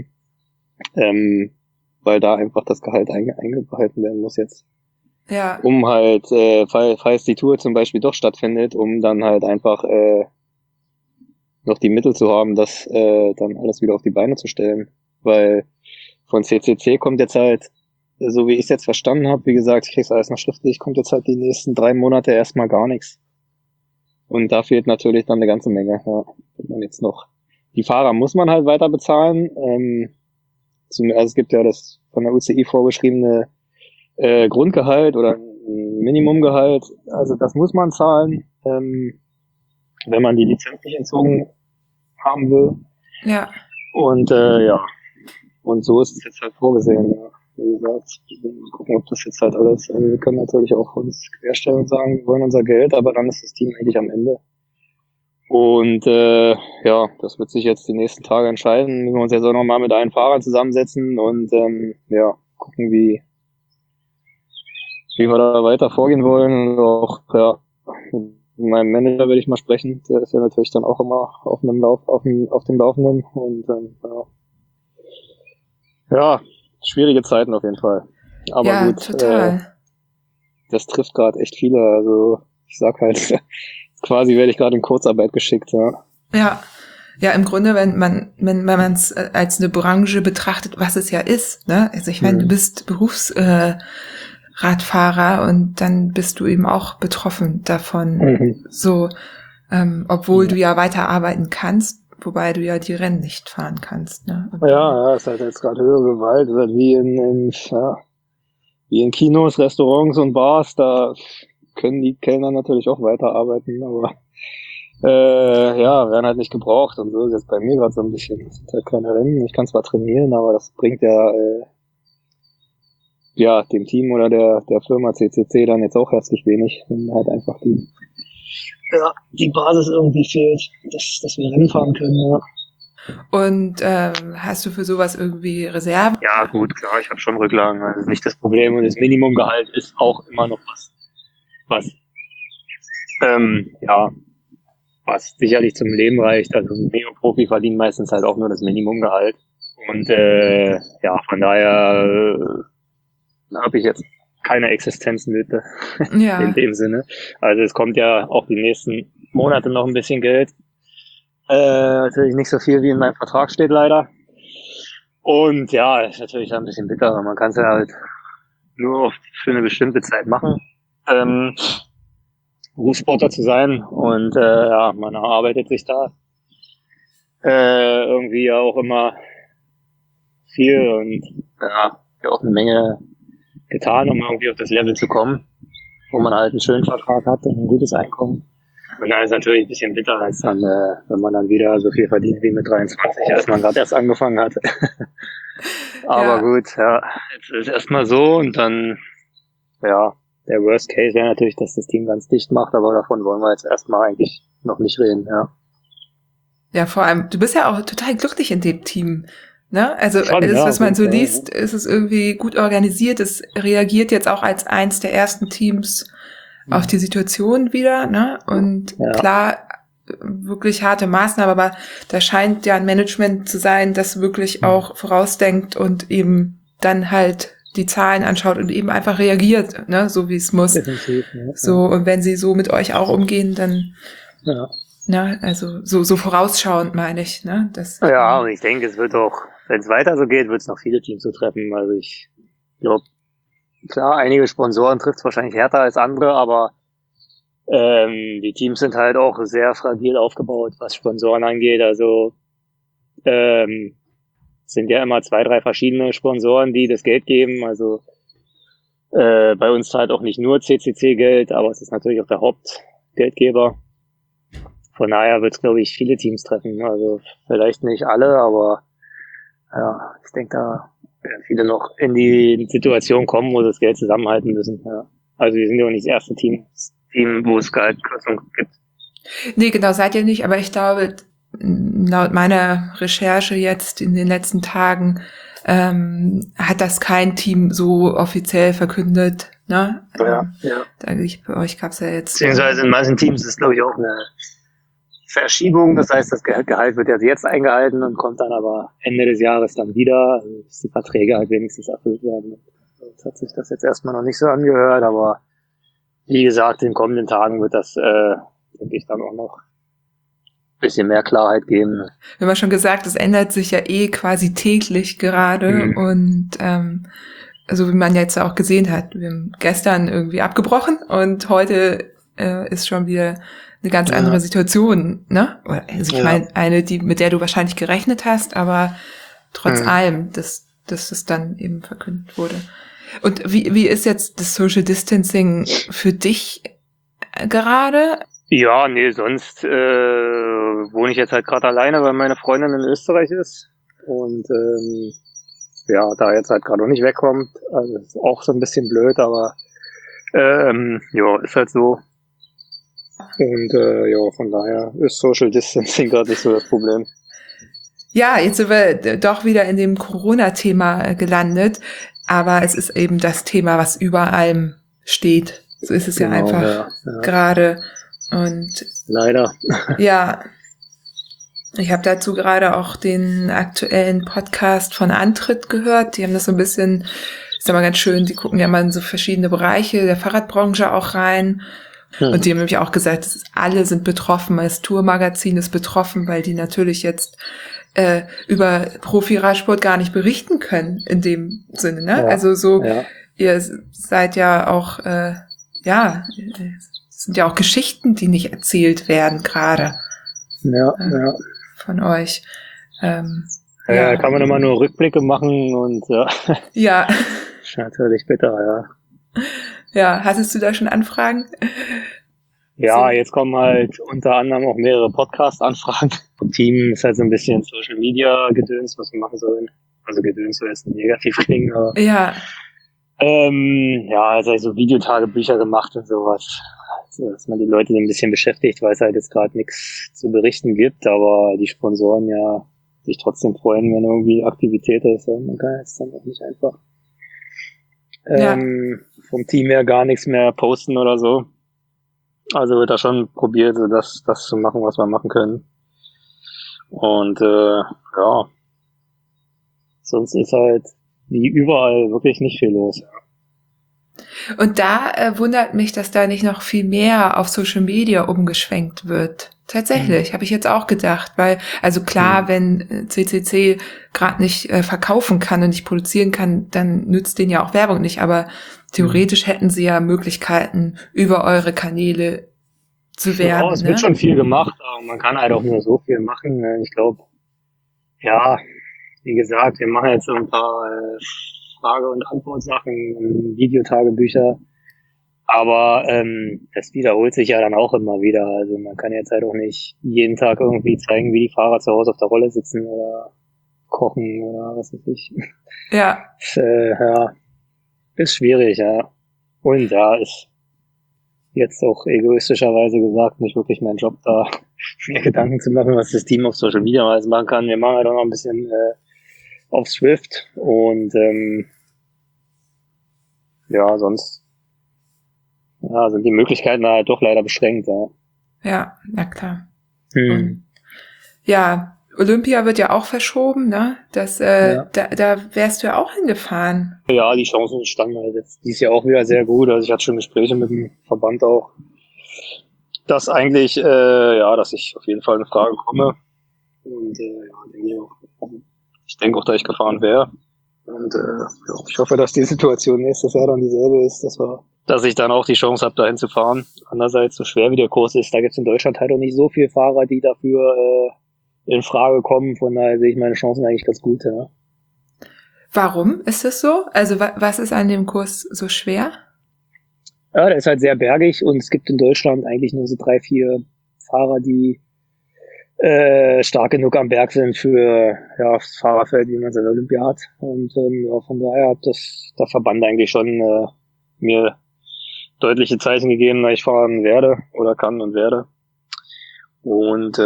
weil da einfach das Gehalt eingehalten werden muss jetzt. Ja. Um halt, falls die Tour zum Beispiel doch stattfindet, um dann halt einfach noch die Mittel zu haben, das dann alles wieder auf die Beine zu stellen. Weil von CCC kommt jetzt halt, so wie ich es jetzt verstanden habe, wie gesagt, ich krieg's alles noch schriftlich, kommt jetzt halt die nächsten 3 Monate erstmal gar nichts. Und da fehlt natürlich dann eine ganze Menge. Ja, wenn man jetzt noch, die Fahrer muss man halt weiter bezahlen. Also es gibt ja das von der UCI vorgeschriebene Grundgehalt oder ein Minimumgehalt. Also das muss man zahlen, wenn man die Lizenz nicht entzogen haben will. Ja. Und und so ist es jetzt halt vorgesehen. Ja. Wie gesagt, wir gucken, ob das jetzt halt alles, wir können natürlich auch uns querstellen und sagen, wir wollen unser Geld, aber dann ist das Team eigentlich am Ende. Und das wird sich jetzt die nächsten Tage entscheiden. Müssen wir uns jetzt auch nochmal mit allen Fahrern zusammensetzen und gucken, wie wir da weiter vorgehen wollen. Und auch, mit meinem Manager werde ich mal sprechen. Der ist ja natürlich dann auch immer auf dem Laufenden. Und schwierige Zeiten auf jeden Fall. Aber ja, gut, total. das trifft gerade echt viele. Also ich sag halt, quasi werde ich gerade in Kurzarbeit geschickt, ja. Ja, im Grunde, wenn man es als eine Branche betrachtet, was es ja ist, ne? Also ich meine, du bist Berufsradfahrer und dann bist du eben auch betroffen davon, so, obwohl du ja weiterarbeiten kannst, wobei du ja die Rennen nicht fahren kannst, ne? Und ist halt jetzt gerade höhere Gewalt, ist halt wie in Kinos, Restaurants und Bars, da können die Kellner natürlich auch weiterarbeiten, aber werden halt nicht gebraucht und so ist jetzt bei mir gerade so ein bisschen. Es sind halt keine Rennen, ich kann zwar trainieren, aber das bringt dem Team oder der Firma CCC dann jetzt auch herzlich wenig, wenn halt einfach die Basis irgendwie fehlt, dass wir Rennen fahren können, ja. Und hast du für sowas irgendwie Reserven? Ja, gut, klar, ich habe schon Rücklagen, das ist nicht das Problem. Und das Minimumgehalt ist auch immer noch was sicherlich zum Leben reicht. Also ein Neo-Profi verdient meistens halt auch nur das Minimumgehalt. Und von daher habe ich jetzt keine Existenznöte in dem Sinne. Also es kommt ja auch die nächsten Monate noch ein bisschen Geld. Natürlich nicht so viel, wie in meinem Vertrag steht, leider. Und ja, ist natürlich ein bisschen bitter. Man kann es ja halt nur für eine bestimmte Zeit machen, Berufssportler zu sein. Und man erarbeitet sich da irgendwie ja auch immer viel und auch eine Menge getan, um irgendwie auf das Level zu kommen, wo man halt einen schönen Vertrag hat und ein gutes Einkommen. Und dann ist es natürlich ein bisschen bitter, als dann, wenn man dann wieder so viel verdient wie mit 23, als man gerade erst angefangen hat. Aber gut, jetzt ist erstmal so und dann, der Worst Case wäre natürlich, dass das Team ganz dicht macht, aber davon wollen wir jetzt erstmal eigentlich noch nicht reden, ja. Ja, vor allem, du bist ja auch total glücklich in dem Team, ne? Also schon, alles, was man so Fall, liest, ist es irgendwie gut organisiert. Es reagiert jetzt auch als eins der ersten Teams auf die Situation wieder, ne? Und klar, wirklich harte Maßnahmen, aber da scheint ja ein Management zu sein, das wirklich auch vorausdenkt und eben dann halt die Zahlen anschaut und eben einfach reagiert, ne? So wie es muss. Definitiv, so, und wenn sie so mit euch auch umgehen, dann also so vorausschauend meine ich, ne? Und ich denke, es wird auch, wenn es weiter so geht, wird es noch viele Teams so treffen. Also ich glaube, klar, einige Sponsoren trifft es wahrscheinlich härter als andere, aber die Teams sind halt auch sehr fragil aufgebaut, was Sponsoren angeht. Also sind ja immer 2, 3 verschiedene Sponsoren, die das Geld geben. Also bei uns zahlt auch nicht nur CCC Geld, aber es ist natürlich auch der Hauptgeldgeber. Von daher wird es, glaube ich, viele Teams treffen. Also vielleicht nicht alle, aber ich denke, da viele noch in die Situation kommen, wo sie das Geld zusammenhalten müssen. Ja. Also wir sind ja auch nicht das erste Team, wo es Gehaltskürzungen gibt. Nee, genau, seid ihr nicht, aber ich glaube, laut meiner Recherche jetzt in den letzten Tagen hat das kein Team so offiziell verkündet, ne? Ja. Bei euch gab's ja jetzt. Beziehungsweise in manchen Teams ist, glaube ich, auch eine Verschiebung. Das heißt, das Gehalt wird ja jetzt eingehalten und kommt dann aber Ende des Jahres dann wieder, bis die Verträge halt wenigstens erfüllt werden. Jetzt hat sich das jetzt erstmal noch nicht so angehört, aber wie gesagt, in den kommenden Tagen wird das, denke ich, dann auch noch ein bisschen mehr Klarheit geben. Wir haben ja schon gesagt, es ändert sich ja quasi täglich gerade und also wie man jetzt auch gesehen hat, wir haben gestern irgendwie abgebrochen und heute ist schon wieder eine ganz andere Situation, ne? Also ich meine, eine, mit der du wahrscheinlich gerechnet hast, aber trotz allem, dass es dann eben verkündet wurde. Und wie ist jetzt das Social Distancing für dich gerade? Ja, nee, sonst wohne ich jetzt halt gerade alleine, weil meine Freundin in Österreich ist und da jetzt halt gerade auch nicht wegkommt. Also ist auch so ein bisschen blöd, aber ist halt so. Und von daher ist Social Distancing gerade nicht so das Problem. Ja, jetzt sind wir doch wieder in dem Corona-Thema gelandet, aber es ist eben das Thema, was über allem steht. So ist es ja einfach gerade. Und leider. Ja, ich habe dazu gerade auch den aktuellen Podcast von Antritt gehört. Die haben das so ein bisschen, ist ja mal ganz schön, die gucken ja mal in so verschiedene Bereiche der Fahrradbranche auch rein. Und die haben nämlich auch gesagt, alle sind betroffen. Das Tourmagazin ist betroffen, weil die natürlich jetzt über Profi-Radsport gar nicht berichten können in dem Sinne. Ne? Ja, also so, ihr seid ja auch, es sind ja auch Geschichten, die nicht erzählt werden gerade. Von euch. Kann man immer nur Rückblicke machen und ja. Ist natürlich bitter, Ja, hattest du da schon Anfragen? Ja, jetzt kommen halt unter anderem auch mehrere Podcast-Anfragen. Im Team ist halt so ein bisschen Social-Media-Gedöns, was wir machen sollen. Also Gedöns soll jetzt nicht negativ klingen, aber ja. Jetzt habe ich so Videotagebücher gemacht und sowas. Also, dass man die Leute so ein bisschen beschäftigt, weil es halt jetzt gerade nichts zu berichten gibt, aber die Sponsoren ja sich trotzdem freuen, wenn irgendwie Aktivität ist. Und man kann jetzt dann auch nicht einfach vom Team her gar nichts mehr posten oder so. Also wird da schon probiert, so das zu machen, was wir machen können. Und sonst ist halt wie überall wirklich nicht viel los. Und da wundert mich, dass da nicht noch viel mehr auf Social Media umgeschwenkt wird. Tatsächlich, habe ich jetzt auch gedacht, weil, also klar, wenn CCC gerade nicht verkaufen kann und nicht produzieren kann, dann nützt denen ja auch Werbung nicht, aber theoretisch hätten sie ja Möglichkeiten, über eure Kanäle zu werben. Ja, es wird schon viel gemacht, aber man kann halt auch nur so viel machen. Ich glaube, wie gesagt, wir machen jetzt so ein paar Frage- und Antwortsachen, Videotagebücher. Aber das wiederholt sich ja dann auch immer wieder. Also man kann jetzt halt auch nicht jeden Tag irgendwie zeigen, wie die Fahrer zu Hause auf der Rolle sitzen oder kochen oder was weiß ich. Ja. Ist schwierig, ja. Und ist jetzt auch egoistischerweise gesagt nicht wirklich mein Job, da mir Gedanken zu machen, was das Team auf Social Media machen kann. Wir machen halt auch noch ein bisschen auf Swift und sonst sind die Möglichkeiten halt doch leider beschränkt, Ja, na klar. Ja, Olympia wird ja auch verschoben, ne? Das, da wärst du ja auch hingefahren. Ja, die Chancen standen halt jetzt dieses Jahr auch wieder sehr gut. Also ich hatte schon Gespräche mit dem Verband auch, dass eigentlich, dass ich auf jeden Fall in Frage komme. Und ich denke auch, dass ich gefahren wäre. Und ich hoffe, dass die Situation nächstes Jahr dann dieselbe ist, dass ich dann auch die Chance habe, dahin zu fahren. Andererseits, so schwer wie der Kurs ist, da gibt es in Deutschland halt auch nicht so viele Fahrer, die dafür in Frage kommen. Von daher sehe ich meine Chancen eigentlich ganz gut. Ja. Warum ist das so? Also was ist an dem Kurs so schwer? Ja, der ist halt sehr bergig und es gibt in Deutschland eigentlich nur so 3, 4 Fahrer, die stark genug am Berg sind für das Fahrerfeld, wie man es in der Olympia hat. Und von daher hat der Verband eigentlich schon mir deutliche Zeichen gegeben, dass ich fahren werde oder kann und werde. Und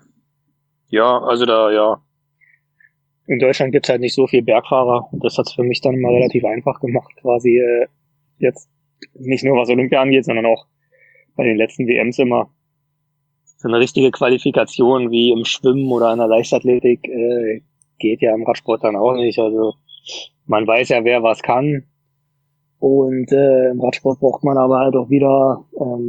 in Deutschland gibt's halt nicht so viel Bergfahrer. Und das hat's für mich dann mal relativ einfach gemacht, quasi jetzt nicht nur was Olympia angeht, sondern auch bei den letzten WMs immer. So eine richtige Qualifikation wie im Schwimmen oder in der Leichtathletik geht ja im Radsport dann auch nicht. Also man weiß ja, wer was kann. Und im Radsport braucht man aber halt auch wieder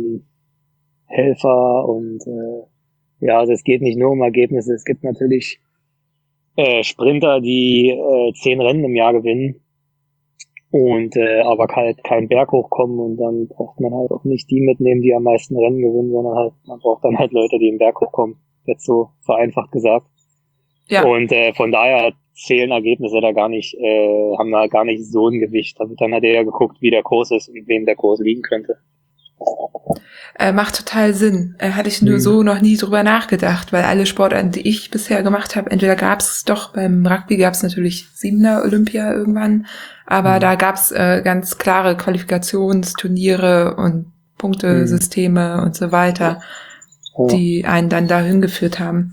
Helfer und also es geht nicht nur um Ergebnisse. Es gibt natürlich Sprinter, die 10 Rennen im Jahr gewinnen und aber halt keinen Berg hochkommen, und dann braucht man halt auch nicht die mitnehmen, die am meisten Rennen gewinnen, sondern halt man braucht dann halt Leute, die im Berg hochkommen. Jetzt so vereinfacht gesagt. Ja. Und von daher zählen Ergebnisse da gar nicht, haben da gar nicht so ein Gewicht. Da wird dann halt eher geguckt, wie der Kurs ist und wem der Kurs liegen könnte. Macht total Sinn. Hatte ich nur so noch nie drüber nachgedacht, weil alle Sportarten, die ich bisher gemacht habe, entweder gab's doch, beim Rugby gab's natürlich 7er Olympia irgendwann, aber da gab's ganz klare Qualifikationsturniere und Punktesysteme und so weiter, die einen dann dahin geführt haben.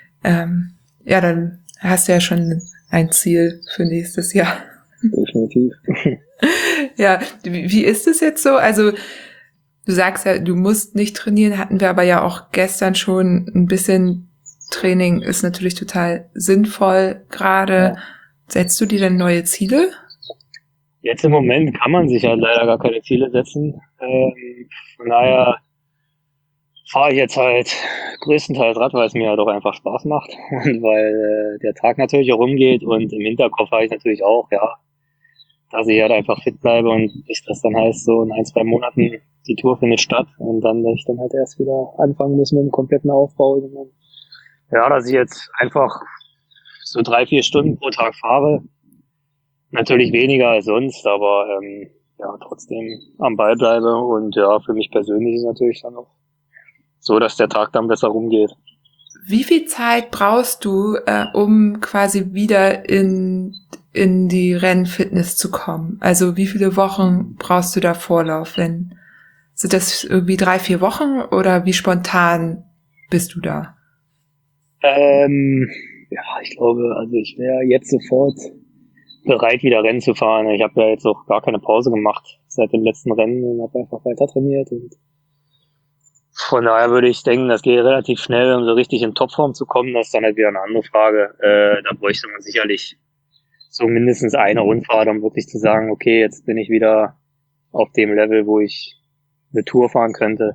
Dann hast du ja schon ein Ziel für nächstes Jahr. Definitiv. Ja, wie ist es jetzt so? Also du sagst ja, du musst nicht trainieren, hatten wir aber ja auch gestern schon ein bisschen. Training ist natürlich total sinnvoll gerade. Ja. Setzt du dir denn neue Ziele? Jetzt im Moment kann man sich halt leider gar keine Ziele setzen. Von daher fahre ich jetzt halt größtenteils Rad, weil es mir halt auch einfach Spaß macht und weil der Tag natürlich auch rumgeht, und im Hinterkopf habe ich natürlich auch, dass ich halt einfach fit bleibe und bis das dann heißt, so in 1-2 Monaten die Tour findet statt, und dann, dass ich dann halt erst wieder anfangen muss mit dem kompletten Aufbau. Dass ich jetzt einfach so 3-4 Stunden pro Tag fahre. Natürlich weniger als sonst, aber trotzdem am Ball bleibe, und für mich persönlich ist es natürlich dann auch so, dass der Tag dann besser rumgeht. Wie viel Zeit brauchst du, um quasi wieder in die Rennfitness zu kommen? Also wie viele Wochen brauchst du da Vorlauf? Sind das irgendwie 3-4 Wochen oder wie spontan bist du da? Ich glaube, also ich wäre jetzt sofort bereit, wieder Rennen zu fahren. Ich habe ja jetzt auch gar keine Pause gemacht seit dem letzten Rennen und habe einfach weiter trainiert, und von daher würde ich denken, das geht relativ schnell, um so richtig in Topform zu kommen. Das ist dann halt wieder eine andere Frage. Da bräuchte man sicherlich so mindestens eine Rundfahrt, um wirklich zu sagen, okay, jetzt bin ich wieder auf dem Level, wo ich eine Tour fahren könnte.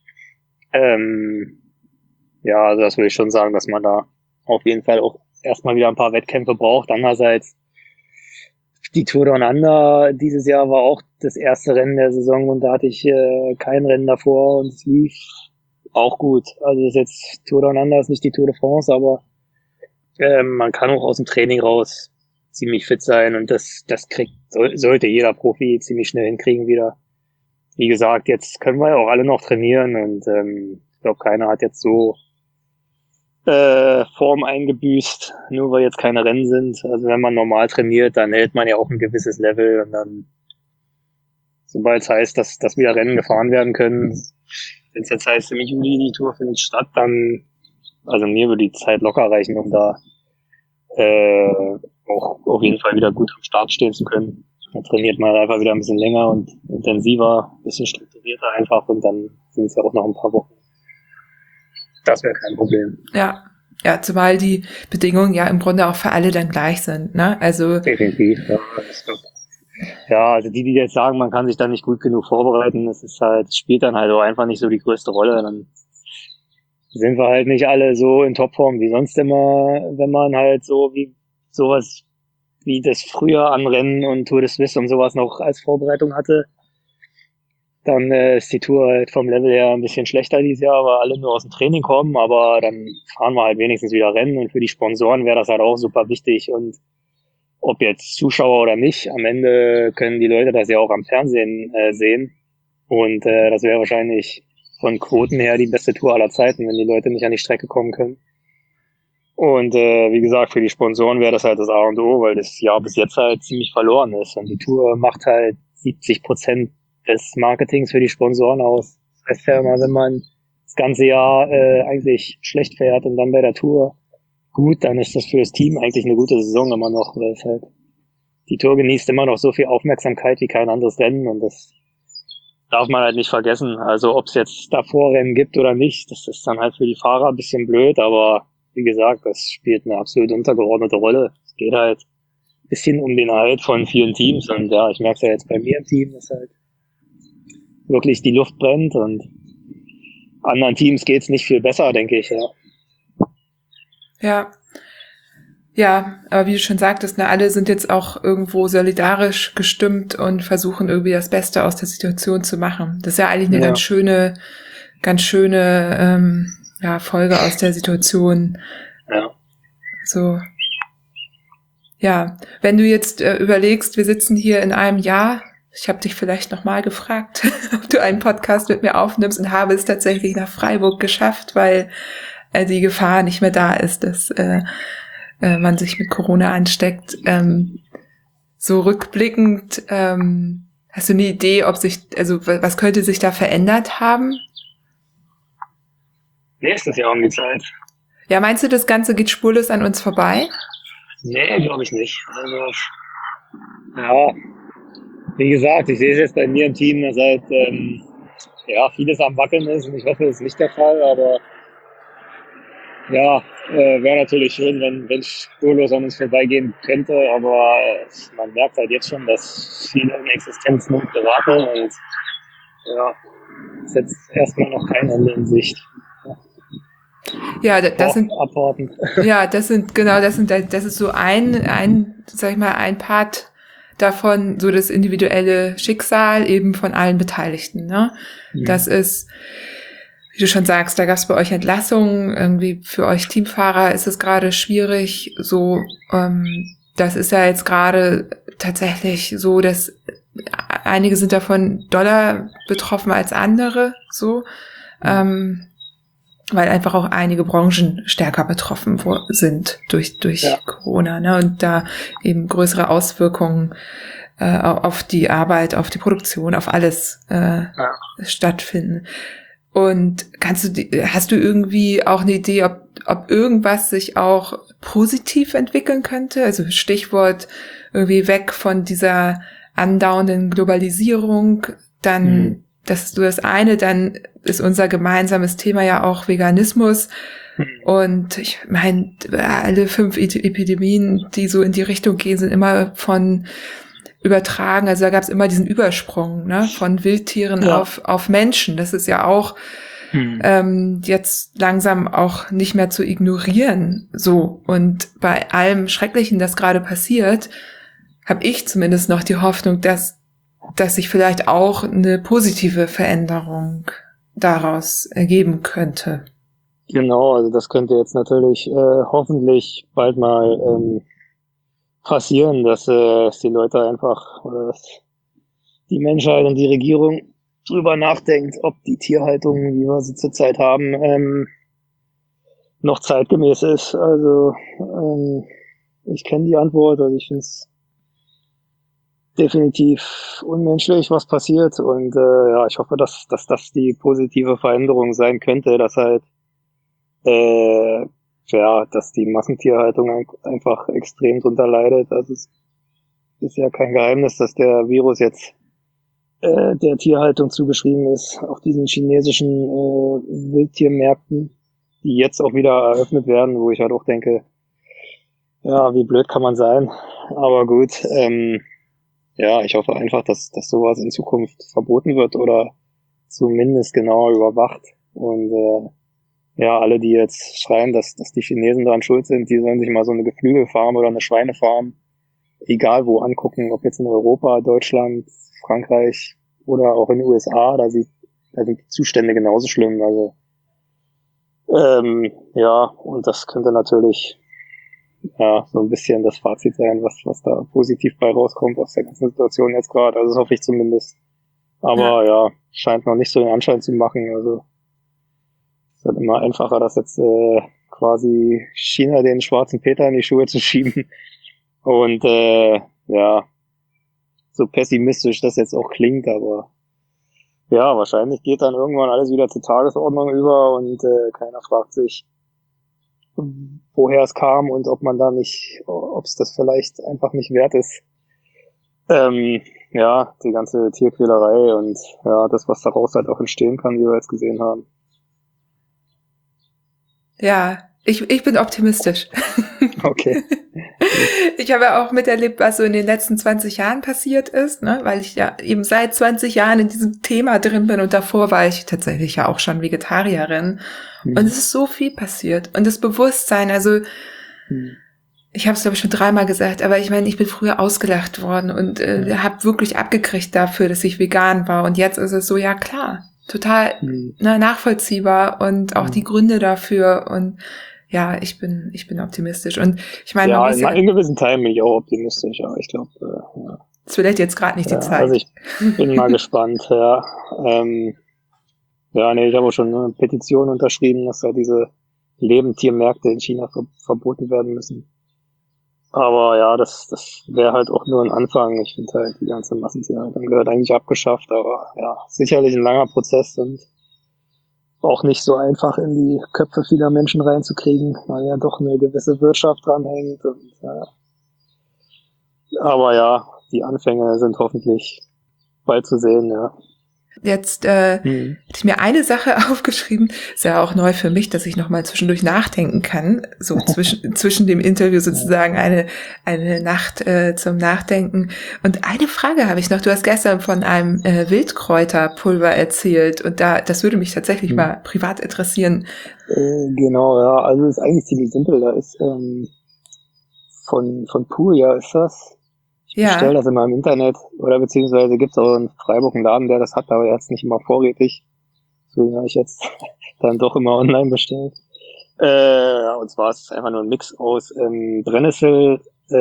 Also das würde ich schon sagen, dass man da auf jeden Fall auch erstmal wieder ein paar Wettkämpfe braucht. Andererseits, die Tour Down Under dieses Jahr war auch das erste Rennen der Saison, und da hatte ich kein Rennen davor und es lief auch gut. Also das ist jetzt Tour Down Under ist nicht die Tour de France, aber man kann auch aus dem Training raus ziemlich fit sein, und das sollte jeder Profi ziemlich schnell hinkriegen wieder. Wie gesagt, jetzt können wir ja auch alle noch trainieren, und ich glaube, keiner hat jetzt so Form eingebüßt, nur weil jetzt keine Rennen sind. Also wenn man normal trainiert, dann hält man ja auch ein gewisses Level, und dann, sobald es heißt, dass wieder Rennen gefahren werden können, wenn es jetzt heißt, im Juli die Tour findet statt, dann, also mir würde die Zeit locker reichen, um da auch auf jeden Fall wieder gut am Start stehen zu können. Dann trainiert man einfach wieder ein bisschen länger und intensiver, ein bisschen strukturierter einfach, und dann sind es ja auch noch ein paar Wochen. Das wäre kein Problem. Ja, zumal die Bedingungen ja im Grunde auch für alle dann gleich sind, ne? Also definitiv, also die jetzt sagen, man kann sich da nicht gut genug vorbereiten, das ist halt, spielt dann halt auch einfach nicht so die größte Rolle. Dann sind wir halt nicht alle so in Topform wie sonst immer, wenn man halt so wie sowas wie das früher an Rennen und Tour de Suisse und sowas noch als Vorbereitung hatte. Dann ist die Tour halt vom Level her ein bisschen schlechter dieses Jahr, weil alle nur aus dem Training kommen, aber dann fahren wir halt wenigstens wieder Rennen, und für die Sponsoren wäre das halt auch super wichtig, und ob jetzt Zuschauer oder nicht, am Ende können die Leute das ja auch am Fernsehen sehen, und das wäre wahrscheinlich von Quoten her die beste Tour aller Zeiten, wenn die Leute nicht an die Strecke kommen können. Und wie gesagt, für die Sponsoren wäre das halt das A und O, weil das Jahr bis jetzt halt ziemlich verloren ist. Und die Tour macht halt 70% des Marketings für die Sponsoren aus. Das heißt ja immer, wenn man das ganze Jahr eigentlich schlecht fährt und dann bei der Tour gut, dann ist das für das Team eigentlich eine gute Saison immer noch, weil es halt die Tour genießt immer noch so viel Aufmerksamkeit wie kein anderes Rennen und das darf man halt nicht vergessen. Also ob es jetzt davor Rennen gibt oder nicht, das ist dann halt für die Fahrer ein bisschen blöd, aber wie gesagt, das spielt eine absolut untergeordnete Rolle. Es geht halt ein bisschen um den Erhalt von vielen Teams und ja, ich merke es ja jetzt bei mir im Team, dass halt wirklich die Luft brennt und anderen Teams geht's nicht viel besser, denke ich, ja. Ja. Ja, aber wie du schon sagtest, ne, alle sind jetzt auch irgendwo solidarisch gestimmt und versuchen irgendwie das Beste aus der Situation zu machen. Das ist ja eigentlich eine ganz schöne Folge aus der Situation. Ja. So. Ja, wenn du jetzt überlegst, wir sitzen hier in einem Jahr, ich habe dich vielleicht nochmal gefragt, ob du einen Podcast mit mir aufnimmst und habe es tatsächlich nach Freiburg geschafft, weil die Gefahr nicht mehr da ist, dass man sich mit Corona ansteckt. So rückblickend, hast du eine Idee, was könnte sich da verändert haben? Nächstes Jahr um die Zeit. Ja, meinst du, das Ganze geht spurlos an uns vorbei? Nee, glaube ich nicht. Also, ja, wie gesagt, ich sehe es jetzt bei mir im Team, dass halt vieles am Wackeln ist und ich hoffe, das ist nicht der Fall, aber ja, wäre natürlich schön, wenn es spurlos an uns vorbeigehen könnte, aber man merkt halt jetzt schon, dass viele in Existenznot geraten und ja, ist jetzt erstmal noch kein Ende in Sicht. Ja, das sind abwarten. Ja, das ist so ein Part davon, so das individuelle Schicksal eben von allen Beteiligten, ne? Mhm. Das ist, wie du schon sagst, da gab es bei euch Entlassungen, irgendwie für euch Teamfahrer ist es gerade schwierig, so, das ist ja jetzt gerade tatsächlich so, dass einige sind davon doller betroffen als andere, so, weil einfach auch einige Branchen stärker betroffen sind durch Corona, ne, und da eben größere Auswirkungen auf die Arbeit, auf die Produktion, auf alles stattfinden. Und hast du irgendwie auch eine Idee, ob irgendwas sich auch positiv entwickeln könnte? Also Stichwort irgendwie weg von dieser andauernden Globalisierung, dann das ist nur das eine, dann ist unser gemeinsames Thema ja auch Veganismus. Und ich meine, alle 5 Epidemien, die so in die Richtung gehen, sind immer von übertragen. Also da gab es immer diesen Übersprung, ne, von Wildtieren auf Menschen. Das ist ja auch jetzt langsam auch nicht mehr zu ignorieren. So. Und bei allem Schrecklichen, das gerade passiert, habe ich zumindest noch die Hoffnung, dass sich vielleicht auch eine positive Veränderung daraus ergeben könnte. Genau, also das könnte jetzt natürlich hoffentlich bald mal passieren, dass die Leute einfach, oder dass die Menschheit und die Regierung drüber nachdenkt, ob die Tierhaltung, wie wir sie zurzeit haben, noch zeitgemäß ist. Also ich kenne die Antwort, also ich finde es definitiv unmenschlich, was passiert. Und ich hoffe, dass das die positive Veränderung sein könnte, dass halt dass die Massentierhaltung einfach extrem drunter leidet. Also es ist ja kein Geheimnis, dass der Virus jetzt der Tierhaltung zugeschrieben ist, auf diesen chinesischen Wildtiermärkten, die jetzt auch wieder eröffnet werden, wo ich halt auch denke, ja, wie blöd kann man sein. Aber gut, ich hoffe einfach, dass sowas in Zukunft verboten wird oder zumindest genauer überwacht. Und alle, die jetzt schreien, dass die Chinesen daran schuld sind, die sollen sich mal so eine Geflügelfarm oder eine Schweinefarm, egal wo, angucken, ob jetzt in Europa, Deutschland, Frankreich oder auch in den USA, da sind die Zustände genauso schlimm. Also und das könnte natürlich so ein bisschen das Fazit sein, was da positiv bei rauskommt aus der ganzen Situation jetzt gerade. Also das hoffe ich zumindest. Aber scheint noch nicht so den Anschein zu machen. Also es ist halt immer einfacher, das jetzt quasi China den schwarzen Peter in die Schuhe zu schieben. Und ja, so pessimistisch das jetzt auch klingt, aber ja, wahrscheinlich geht dann irgendwann alles wieder zur Tagesordnung über und keiner fragt sich, woher es kam und ob man da nicht, ob es das vielleicht einfach nicht wert ist. Ja, die ganze Tierquälerei und ja, das, was daraus halt auch entstehen kann, wie wir jetzt gesehen haben. Ja, ich bin optimistisch. Okay. Ich habe ja auch miterlebt, was so in den letzten 20 Jahren passiert ist, ne, weil ich ja eben seit 20 Jahren in diesem Thema drin bin und davor war ich tatsächlich ja auch schon Vegetarierin. Und es ist so viel passiert. Und das Bewusstsein, also ich habe es, glaube ich, schon 3-mal gesagt, aber ich meine, ich bin früher ausgelacht worden und habe wirklich abgekriegt dafür, dass ich vegan war. Und jetzt ist es so, ja klar, total nachvollziehbar und auch die Gründe dafür. Und ja, ich bin optimistisch. Und ich meine, ja, in gewissen Teilen bin ich auch optimistisch, aber ich glaube, ja. Es ist vielleicht jetzt gerade nicht die Zeit. Also ich bin mal gespannt, ja. Ja, nee, ich habe auch schon eine Petition unterschrieben, dass da diese Lebendtiermärkte in China verboten werden müssen. Aber ja, das wäre halt auch nur ein Anfang. Ich finde halt, die ganze Massentierhaltung gehört eigentlich abgeschafft, aber ja, sicherlich ein langer Prozess und auch nicht so einfach in die Köpfe vieler Menschen reinzukriegen, weil ja doch eine gewisse Wirtschaft dranhängt. Und, aber ja, die Anfänge sind hoffentlich bald zu sehen, ja. Jetzt hätte ich mir eine Sache aufgeschrieben, ist ja auch neu für mich, dass ich nochmal zwischendurch nachdenken kann, so zwischen dem Interview sozusagen eine Nacht zum Nachdenken. Und eine Frage habe ich noch, du hast gestern von einem Wildkräuterpulver erzählt und das würde mich tatsächlich mal privat interessieren. Genau, ja, also es ist eigentlich ziemlich simpel, da ist von Puya ist das. Ich bestelle das immer im Internet oder beziehungsweise gibt es auch in Freiburg einen Laden, der das hat, aber er hat es nicht immer vorrätig. Deswegen habe ich jetzt dann doch immer online bestellt. Und zwar ist es einfach nur ein Mix aus Brennnessel,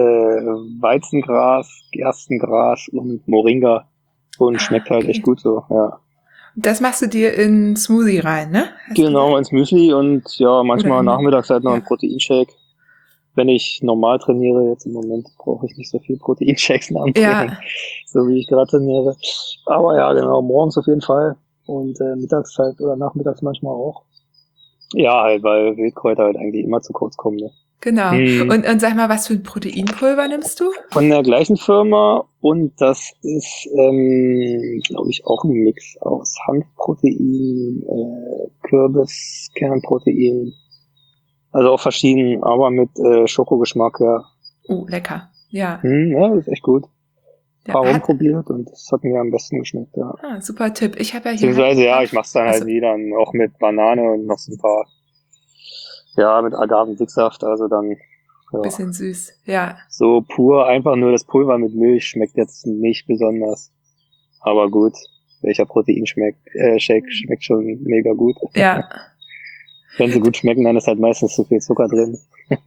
Weizengras, Gerstengras und Moringa und schmeckt halt echt gut so, ja. Das machst du dir in Smoothie rein, ne? Genau, ins Müsli und ja, manchmal nachmittags halt noch ein Proteinshake. Wenn ich normal trainiere, jetzt im Moment brauche ich nicht so viel Proteinshakes nach dem Training, so wie ich gerade trainiere. Aber ja, genau, morgens auf jeden Fall und mittags halt oder nachmittags manchmal auch. Ja, halt, weil Wildkräuter halt eigentlich immer zu kurz kommen. Ne? Genau. Und sag mal, was für ein Proteinpulver nimmst du? Von der gleichen Firma und das ist, glaube ich, auch ein Mix aus Hanfprotein, Kürbiskernprotein. Also auch verschieden, aber mit Schokogeschmack, ja. Lecker, ja. Ja, das ist echt gut. Ein paar rumprobiert und das hat mir am besten geschmeckt, ja. Super Tipp. Ich habe ja hier... Beziehungsweise, ja, ich mach's dann halt wieder auch mit Banane und noch so ein paar, ja, mit Agavendicksaft, also dann... Ja. Bisschen süß, ja. So pur, einfach nur das Pulver mit Milch schmeckt jetzt nicht besonders. Aber gut, welcher Proteinshake schmeckt schon mega gut. Ja. Wenn sie gut schmecken, dann ist halt meistens zu viel Zucker drin.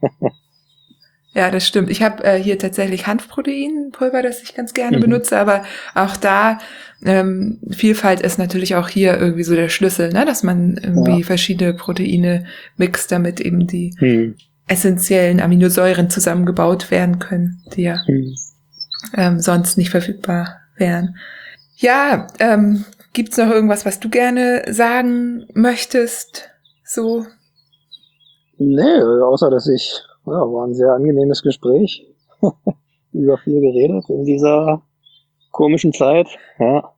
Ja, das stimmt. Ich habe hier tatsächlich Hanfproteinpulver, das ich ganz gerne benutze, aber auch da Vielfalt ist natürlich auch hier irgendwie so der Schlüssel, ne, dass man irgendwie verschiedene Proteine mixt, damit eben die essentiellen Aminosäuren zusammengebaut werden können, die ja sonst nicht verfügbar wären. Ja, gibt's noch irgendwas, was du gerne sagen möchtest? So? Nee, außer dass war ein sehr angenehmes Gespräch. Über viel geredet in dieser komischen Zeit, ja.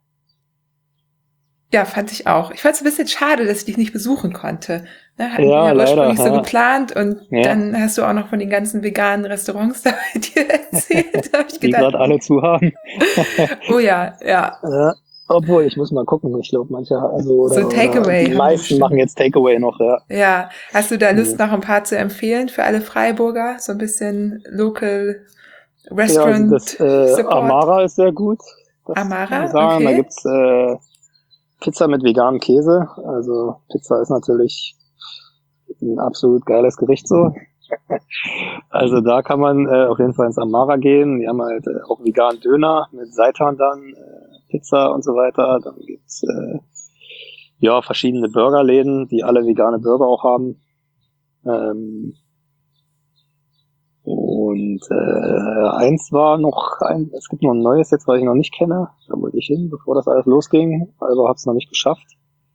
Ja, fand ich auch. Ich fand es ein bisschen schade, dass ich dich nicht besuchen konnte. Ne, hatten wir ja ursprünglich leider, so geplant und dann hast du auch noch von den ganzen veganen Restaurants da bei dir erzählt. Da hab ich gedacht, die gerade alle zu haben. Oh ja. Obwohl, ich muss mal gucken, ich glaube manche, so Takeaway. Die meisten machen jetzt Takeaway noch, ja. Ja, hast du da Lust, noch ein paar zu empfehlen für alle Freiburger? So ein bisschen Local Restaurant Support? Amara ist sehr gut. Amara, okay. Da gibt's Pizza mit veganem Käse. Also Pizza ist natürlich ein absolut geiles Gericht so. Also da kann man auf jeden Fall ins Amara gehen. Die haben halt auch veganen Döner mit Seitan dann, Pizza und so weiter. Dann gibt's verschiedene Burgerläden, die alle vegane Burger auch haben. Eins war noch es gibt noch ein neues jetzt, was ich noch nicht kenne. Da wollte ich hin, bevor das alles losging, aber habe es noch nicht geschafft.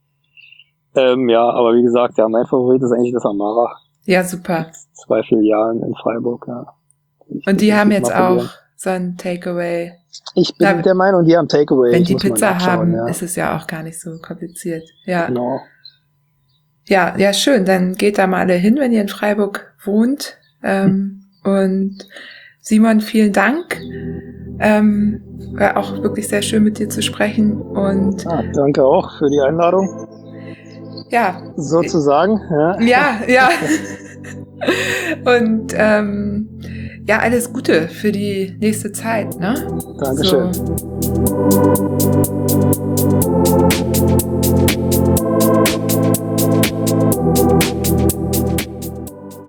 Aber wie gesagt, ja, mein Favorit ist eigentlich das Amara. Ja, super. 2 Filialen in Freiburg, ja. Und die haben jetzt auch so ein Takeaway. Ich bin der Meinung, die haben Takeaway. Wenn die Pizza haben, ist es ja auch gar nicht so kompliziert. Ja. Genau. Ja, schön. Dann geht da mal alle hin, wenn ihr in Freiburg wohnt. Und Simon, vielen Dank. War auch wirklich sehr schön, mit dir zu sprechen. Und danke auch für die Einladung. Ja. Sozusagen. Ja. Und alles Gute für die nächste Zeit. Ne? Dankeschön. So.